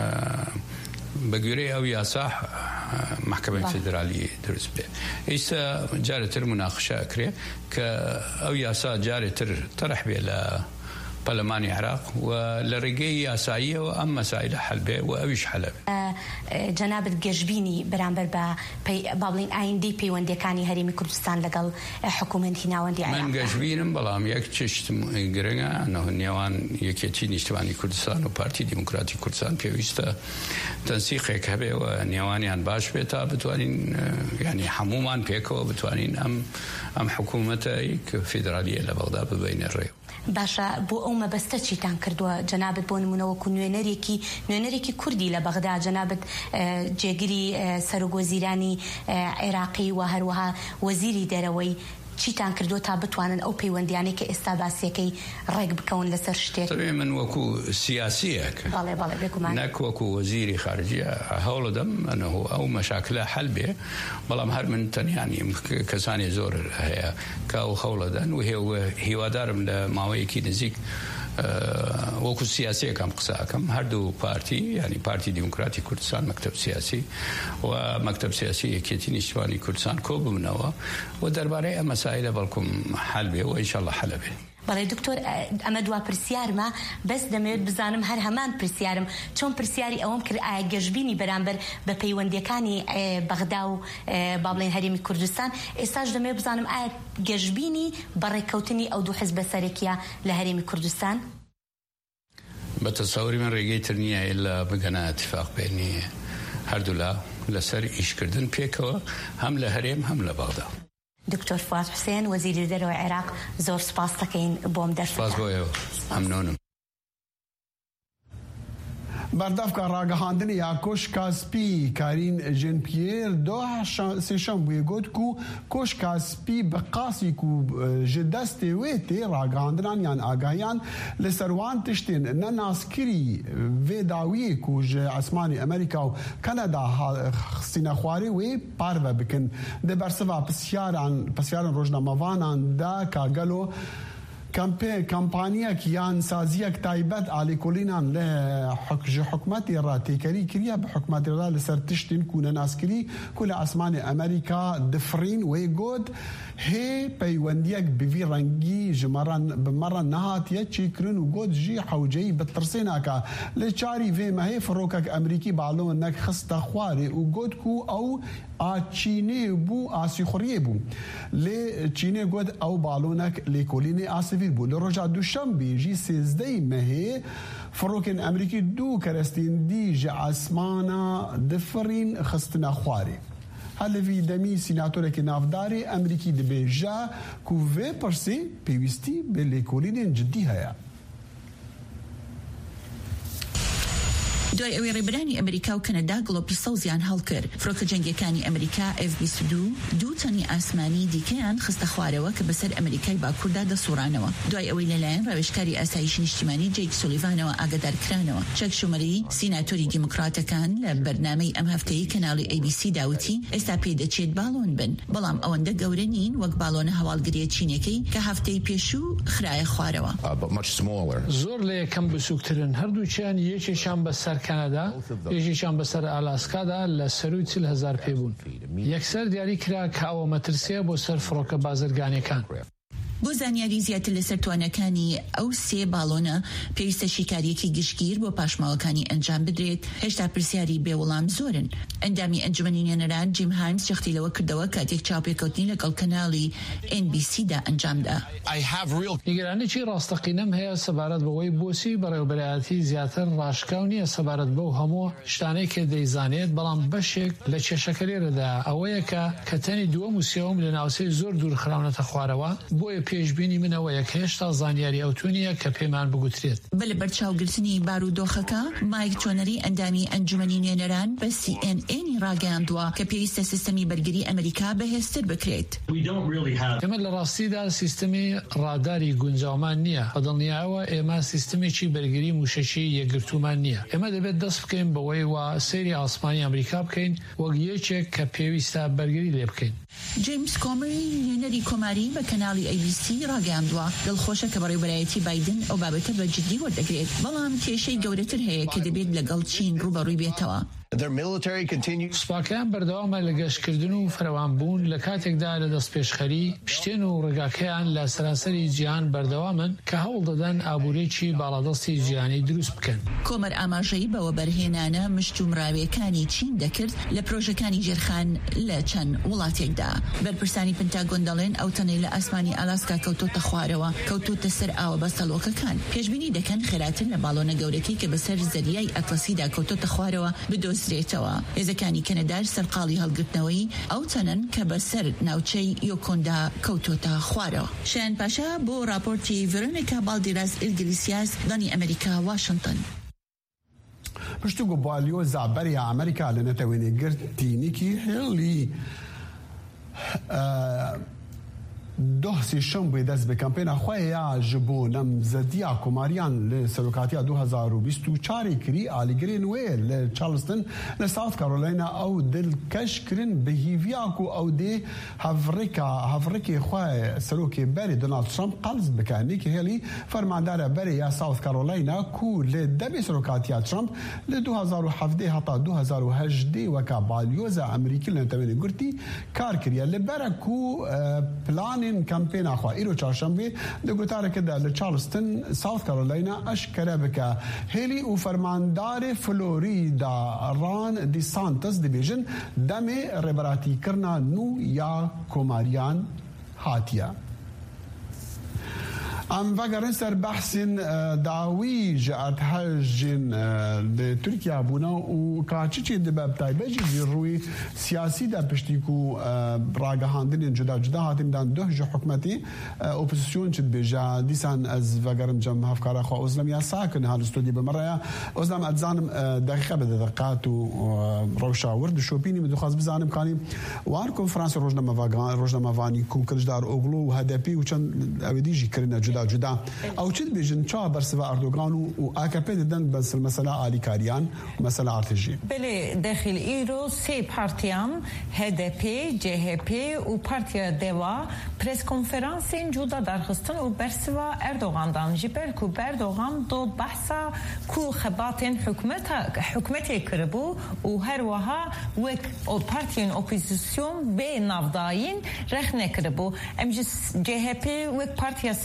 بەگوێرەی ئەو یاسا محکەمەی فیدرالی دروست بێ ئێستا جارێتر مناقشە ئەکرێ کە ئەو یاسا جارێتر تەرەح بێ لە پەرلەمانی عێراق و لە ڕێگەی یاساییەوە ئەم مەسایلە حەل بێ و ئەویش حەلە بێ جەنابەت گەشتبینی بەرامبەر بە با بڵێن ئایندەی پەیوەندیەکانی هەرێمی کوردستان لەگەڵ حکوومەتی ناوەندی عێراق من گەشتبینم بەڵام یەک چشتم گرنگە نێوان یەکێتی نیشتیمانی کوردستان و پارتی دیموکراتی کوردستان پێویستە تەنسیقێک هەبێ و نێوانیان باش بێت تا بتوانین ینی هەمومان پێکەوە بتوانین ئەم ئەم حکوومەتە فیدرالیە لە بەغدا ببینە ڕێ باشە بۆ ئەو مەبەستە چیتان کردووە جەنابەت بۆ نمونەوەکو نوێنەرێکی نوێنەرێکی کوردی لە بەغدا جەنابەت جێگیری سەرۆگۆزیرانی عێراقی و هەروەها وەزیری دەرەوەی چیتان کردو تا بتوانن ئەو پەیوەندیانەی کە ئێستا باسیەکەی ڕێک بکەون لەسەر شتێک من وەکو سیاسیەک نەک وەکو وەزیری خارجیە هەوڵ دەم ئەو مەشاکلە حەل بێ بەڵام هەر من تەنیانیم کەسانی زۆر هەیە کە ئەو هەوڵەدەن و هیوادارم لە ماوەیەکی نزیک وەکو سیاسیەکەم قساکەم هەردوو پارتی ینی پارتی دیموکراتی کوردستان مەکتەب سیاسی و مەکتەب سیاسی یەکێتی نیشتیمانی کوردستان کۆ ببنەوە و دەربارەی ئەم مەسایلە بەڵکوم حەل بێ و ئینشاءڵڵا حەلە بێ بەڵێ دکتۆر ئەمە دوا پرسیارمە بەس دەمەوێت بزانم هەر هەمان پرسیارم چۆن پرسیاری ئەوەم کرد ئایا گەشتبینی بەرامبەر بە پەیوەندیەکانی بەغدا و با بڵێن هەرێمی کوردستان ئێستاش دەمەوێت بزانم ئایا گەشتبینی بەڕێککەوتنی ئەو دوو حیزبە سەرەکیە لە هەرێمی کوردستان بە تەسەوری من ڕێگەی تر نییە ئێلا بگەنە اتفاق بینی هەردوو لا لەسەر ئیشکردن پێکەوە هەم لە هەرێم هەم لە بەغدا دکتۆر فواد حوسێن وەزیری دەرەوەی عێراق زۆر سپاس دەکەین بۆم دەرفەتە سپاس بۆ ئێوە مەمنونم بەردەفکە ڕاگەهاندنی یا کۆشکا سپی کارین ژێن پیر دۆ سێشەم بووە گوت و کۆشکا سپی بە قاسی و ji destê wê tê ڕاگەهاندنان یان ئاگاهیان لەسەر وان tiştên nenaskerî vê dawiyê ku ji esmanê Amerîka û Kanada xistîne xwarê wê parve bikin di bersiva pirsyaran rojnamevanan de ka gelo کمپانیەک یان سازیەک تایبەت ئالێکۆلینان لە ji حکومەتی ڕا تێکەری کریە بە حکومەتی ڕا لەسەر تشتین کو نەناسکری کو لە ئاسمانی ئەمریکا دفرین وێ گوت هێ پەیوەندیەک بڤی ڕەنگی بمەڕە نەهاتیە چیکردن و گوت ژی حەوجەی بترسێ ناکە لە چاری vê me hê firokek Emerîkî balon nek xiste xwarê û got ku ew آچینه بو آسیخوریه بو لی چینه گود او بالونک لی کولینه آسیفیر بو لرجع دوشنبه جی سیزده مهی فروکن امریکی دو کرستین دی جی اسمانا دفرین خستنا خواری هل في دمي سيناتورك نافداري امريكي دبيجا كوفي برسي بيوستي بالليكولين جديها يا دوای ئەوەی ڕێبەرانی ئەمریکا و کەنەدا گڵۆپی سەوزیان هەڵکرد فڕۆکە جەنگیەکانی ئەمریکا ئێف بیست و دوو دوو تەنی ئاسمانی دیکەیان خستە خوارەوە کە بەسەر ئەمریکای باکووردا دەسوڕانەوە دوای ئەوەی لەلایەن ڕاوێژکاری ئاسایشی نیشتیمانی جەیک سولیڤانەوە ئاگادارکرانەوە چەک شومەری سیناتۆری دیموکراتەکان لە بەرنامەی ئەم هەفتەیە کەناڵی ئەی بی سی داوتی ئێستا پێ دەچێت باڵۆن بن بەڵام ئەوەندە گەورە نین وەک باڵۆنە هەواڵگریە چینەکەی کە هەفتەی پێشوو خرایە خوارەوە زۆر لە یەکەم بچووکترن هەردووچیان یەکێکیان بەسەر کەنەدا یەکێکیان بەسەر ئالاسکادا لە سەروی چل هەزار پێ بوون یەکسەر دیاری کرا کە ئەوە مەترسیە بۆ سەر فڕۆکە بازرگانیەکان بۆ زانیاری زیاتر لەسەر توانەکانی ئەو سێ باڵۆنە پێویستە شیکاریەکی گشتگیر بۆ پاشماوەکانی ئەنجام بدرێت هێشتا پرسیاری بێوەڵام زۆرن ئەندامی ئەنجومەنی نوێنەران جیم هایمز شەختی لەوە کردەوە کاتێک چاوپێکەوتنی لەگەڵ کەناڵی ئێن بی سی دا ئەنجامدا نیگەرانێکی ڕاستەقینەم هەیە سەبارەت بەوەی بۆچی بەڕێوەبەرایەتی زیاتر ڕاشکاو نییە سەبارەت بەو هەموو شتانەی کە دەیزانێت بەڵام بەشێک لە کێشەکە لێرەدا ئەوەیە کە کە تەنی دووەم و سێوەم لە ناوچەی زۆر دوور خراونەتە خوارەوە بۆیە پێشبینی منەوەیە کە هێشتا زانیاری ئەوتونیە کە پێمان بگوترێت بە لە بەرچاوگرتنی بارودۆخەکە مایک تۆنەری ئەندامی ئەنجومەنی نوێنەران بە سی ئێن ئێنی ڕاگەیاندووە کە پێویستە سیستەمی بەرگری ئەمریکا بەهێزتر بکرێت ئێمە لە ڕاستیدا سیستەمی ڕاداری گونجاومان نییە بەدڵنیایەوە ئێمە سیستەمێکی بەرگری موشەشی یەکگرتومان نییە ئێمە دەبێت دەست بکەین بەوەی وا سەیری ئاسمانی ئەمریکا بکەین وەک یەکێک کە پێویستە بەرگری لێ بکەین جیمز کۆمری نوێنەری کۆماری بە کەناڵی ئەی بی سی ڕاگەیاندووە دڵخۆشە کە بەڕێوەبەرایەتی بایدن ئەو بابەتە بە جددی وەردەگرێت بەڵام کێشەی گەورەتر هەیە کە دەبێت لەگەڵ چین ڕوبەڕووی بێتەوە سوپاکیان بەردەوامە لە گەشتکردن و فراوانبوون لە کاتێکدا لە دەستپێشخەری شتێن و ڕێگاکەیان لە سەراسەری جیهان بەردەوامن کە هەوڵ دەدەن ئابوورێکی باڵادەستی جیهانی دروست بکەن کۆمەر ئاماژەی بەوە بەرهێنانە مشتومراویەکانی چین دەکرد لە پرۆژەکانی ژێرخان لە چەند وڵاتێکدا بەرپرسانی پنتاگۆن دەڵێن ئەو تەنەی لە ئاسمانی ئالاسکا کەوتۆتە خوارەوە کەوتۆتە سەر ئاوە بە سەڵۆکەکان پێشبینی دەکەن خێراتر لە باڵۆنە گەورەکەی کە بەسەر زەریای ئەتلەسیدا کەوتۆتە خوارەوە بدۆزرێتەوە هێزەکانی کەنەدار سەرقاڵی هەڵگرتنەوەی ئەو تەنن کە بەسەر ناوچەی یۆکۆندا کەوتۆتە خوارەوە شایان پاشا بۆ راپۆرتی ڤێرۆنیکا بالدیراز ئیگلیسیاس دانی ئەمریکا واشنگتن پشتوگۆ بالیۆزا بەریا ئەمریکا لە نەتەوێنێ گرتی نیکی هێڵی دۆسی شەم بێ دەست بە کەمپێنە خۆیە ji بۆ نەمزەدیە کۆماریان لە سەرۆکاتیە دو هەزار و بیست و چارێ کری ئالیگرێن وێ لە چارلستن لە ساوت کارۆلاینا ئەو دڵکەشکردن بە هیڤیاک و ئەو دێ هەڤڕێکا هەڤڕێکی خوای سەرۆکی بەری دۆنالد ترامپ قەڵز بکەنێکی هێلی فەرماندارە بەری یا ساوت کارۆلاینا کو لە دەبێ سەرۆکاتیە ترامپ لە دو هەزار و هەڤدێ هەتا دو هەزار و هەژدێ وەکا بالیۆزە ئەمریکی لە نەتەوێنێ گورتی کار کردە لەبەرە کو پلان کمپین آخوا ایرو چهارشنبه دگوتاره در چارلستن ساوت کارولاینا اشکره بکه هیلی و فرماندار فلوریدا ران دی سانتس دیویژن دم ربراتی کرنا نو یا کوماریان هاتیه ام وگرن سر بحثین داوی جات هجن لترکیا بونا و کاچی چی دباب تایبجی روی سیاسی دا پشتیکو راگهاندن جدا جدا هاتیم دان ده جو حکمتی اپوزیسیون چید بیجا دیسان از وگرن جم هفکار خو ازلم یا ساکن هال استودیو بمریا ازلم ادزانم دقیقه بده دقات و روشا ورد شوپینی بدو خاص بزانم کانی وار کنفرانس روزنامه واگان روزنامه وانی کوکلجدار اوغلو و هدپی و چند اودیجی کرنا جدا جدا او چید بیجن چا برسوا اردوغان و آکپی ددن بس المسألة آلیکاریان مسألة ارتجی بله داخل ایرو سه پارتیان هدپی جهپی و پارتیا دوا پرس کنفرانسین جدا درخستن و برسوا اردوغان دان جبر کو بردوغان دو بحثا کو خباتن حکومت حکومتی کربو و هر وها وک او پارتیان اپوزیسیون به نافداین رخ نکربو امجس جهپی وک پارتیا سرکی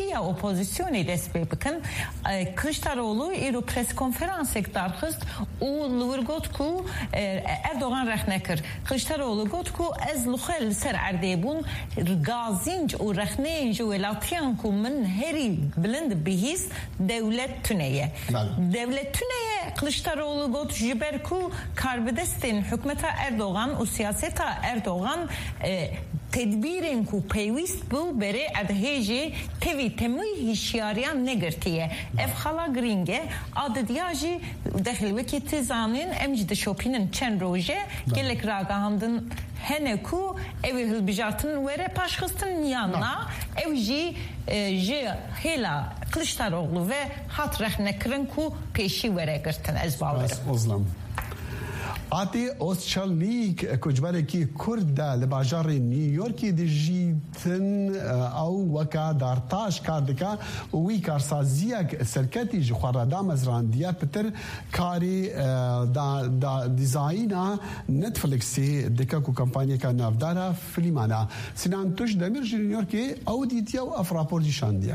ya opozisyonu despê bikin Kılıçdaroğlu îro pres konferansek darxist û li wir got ku Erdogan rex nekir. Kılıçdaroğlu got ku ez li xwe li ser erdê bûn gazinc û rexneyên ji welatiyan ku min herî bilind bihîst devlet tüneye. Devlet tüneye Kılıçdaroğlu got ji ber ku karbidestên hükümeta Erdogan û siyaseta Erdogan tedbirên ku pêwîst bû berê erdhêjê tevî temû hişyariyan negirtiye. Ev xala girîng e adediya jî dexilwekî ti zanîn em jî dişopînin çend roje gelek ragahandin hene ku evê hilbijartin were paşxistin yanna ev jî ji hêla Kılıçdaroğlu ve hat rexnekirin ku pêşî were girtin ez bawerim. Ati Ostçalnik kujbarekî Kurd de li bajarê New Yorkê dijîtin ew weka dartaş kar dike û wî karsaziyek serketî ji xweredana mezrandiye pitir karê da dîzayîna Netflixê dike ku kampanyeka navdara filmana. Sinan Tuş Demir ji New Yorkê ew dîtiye û ev rapor jîşandiye.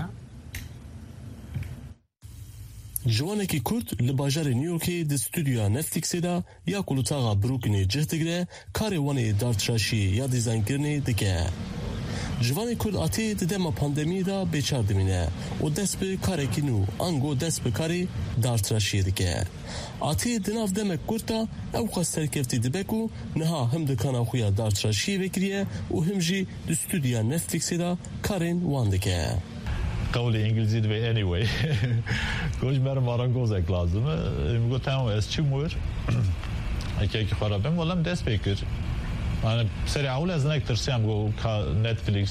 Ciwanekî Kurd li bajarê New Yorkê di stûdyoya Netflixê de ya ku li taxa Brooklynê cih digire karê wanê dartiraşiyê ya dîzaynkirinê dike. Ciwanê Kurd atê di dema pandemiyê de bêçar dimîne û dest bi karekî nû ango dest bi karê dartiraşiyê dike. Atê di nav demek Kurd de ew xwe serkeftî dibe ku niha him dikana xwe ya dartiraşiyê vekiriye û him jî di stûdyoya Netflixê de karên wan dike. قولي انجليزي دبي anyway كوش بر مارانگوزك لازم میگو تمام از چی مور اکی اکی خرابم ولم دست بکر من سری اول از نک ترسیم گو نتفلیکس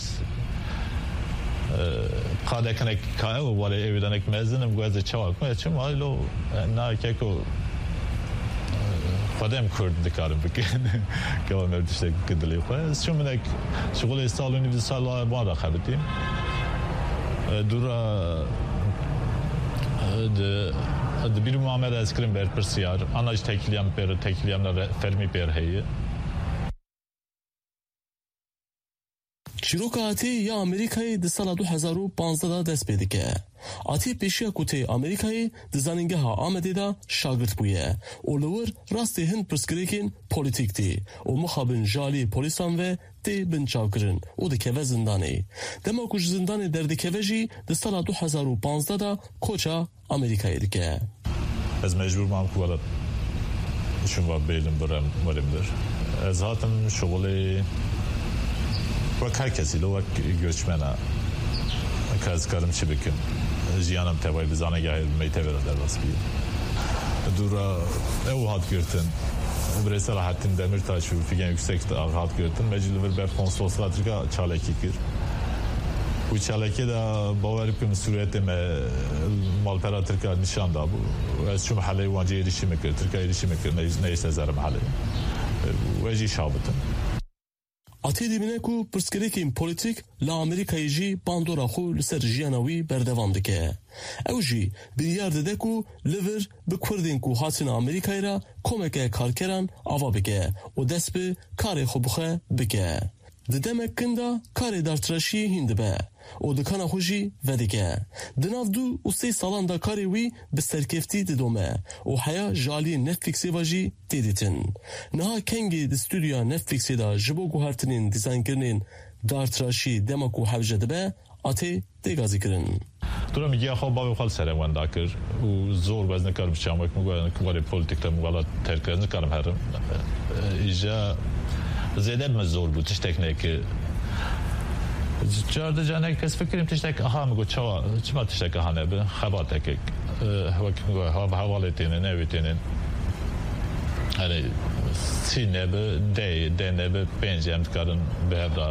قاعده کنک کای و ولی ایدانک مزنم گو از چاک ما چم حالو نه اکی کو خودم کرد دکارم بکن که من نمیشه کدلی خو شو منک شغل استالونی به سال ما را خبرتیم دورا د bir Muhammed eskrim ber persiyar anaj tekliyam per tekliyamla fermi per heye Çîroka Atê ya Amerîkayê di sala du hezar û panzdeh da dest pê dike. Atê pêşiya ku tê Amerîkayê di zanîngeha Amedê de şagirt bûye û li wir rastê hin pirsgirêkên polîtîk tê û mixabin ji aliyê polîsan ve tê binçavkirin û dikeve zindanê. Dema ku ji zindanê derdikeve jî di sala du hezar û panzdeh da koça Amerîkayê dike. Ez mecbur mam ku vela çün va bêlim birem werimdir. Ez hatim şoğulê وەک هەر کەسی لە وەک گۆچمەنە کەس کارم چی بکەم ژیانم تەوای بزانەگەهێ مەیتەوێرە دەربەس بێ دوورە ئەو هاتگرتن برێ سەلاحەتین دەمیرتاش و فیگەن yüksek هاتگرتن مەجی لەبەر بەر کۆنسۆلسلا ترکا چالێکی کرد و چالێکی دا باوەری بکەم سوورەتێ me malpera ترکا نیشاندا بوو ez çûm helê wan cê êrişî me kir Tirkiye êrişî me kir neyse zerim helê we jî şabitin Atê dibîne ku pirsgirêkên polîtîk li Amerîkayê jî bandora xwe li ser jiyana wî berdevam dike. Ew jî biryar dide ku li vir bi Kurdên ku hatin Amerîkayê re komeke karkeran ava bike û dest bi karê xwe bixwe bike. Di demek kin da karê dartiraşiyê hîn dibe û dikana xwe jî vedike. Di nav du û sê salan da karê wî bi serkeftî didome û heya ji aliyê Netflixê ve jî tê dîtin. Niha kengê di stûdyoya Netflixê de ji bo guhertinên dîzaynkirinên dartiraşî dema ku hewce dibe atê tê gazîkirin. Dura migiya xwe bavê xwe li serê wenda kir û zor bez nikarim biçam wek warê polîtîk de wela terkirin nikarim herim. Îja zêde me zor bû tiştek nekir. Carda canek kes fikirim tiştek aha mı go çava çima tiştek aha ne be xebatek wek hava havaletinin evitinin hani si ne be de de ne be benzem karın behevda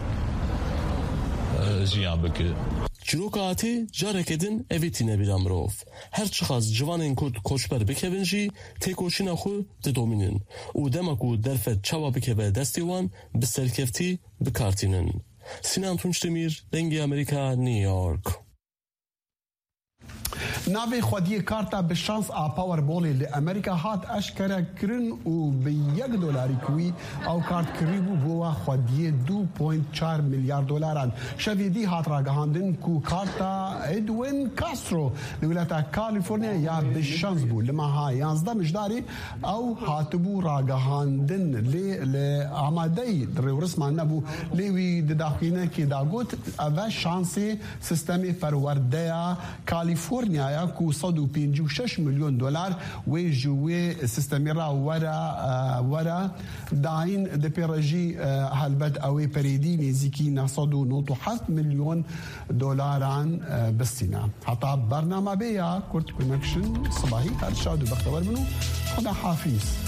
jiyan beki Çîroka Atê careke din evê tîne bîra mirov. Her çixaz civanên Kurd koçber bikevin jî têkoşîna xwe didomînin û dema ku derfet çawa bikeve destê wan bi serkeftî bikartînin. Sinan Tunçdemir, Dengê Amerîka, New York. ناوی خودی کارتا به شانس آ پاور بولی لامریکا هات اشکره کرن و به یک دلاری کوی او کارت کریبو بوا خودی دو پوینت چهار میلیارد دلاران شویدی هات راگهاندن کو کارتا ادوین کاسترو لولتا کالیفرنیا یا به شانس بو لما ها یازده مجداری او هاتبو راگهاندن لی ل آمادهی رسمان نبو لیوی داخلینه که داگوت او شانسی سیستمی فرورده کالیفرنیا یا کو صد و پنجاه و شش میلیون دلار و جوی سیستمی را ورا ورا داین د پیرجی هلبت اوی پریدی نزیکی نصد و نوت و هفت میلیون دلاران بسینا حتی برنامه بیا کرد کنکشن صباحی هر شاد و بختور منو خدا حافظ.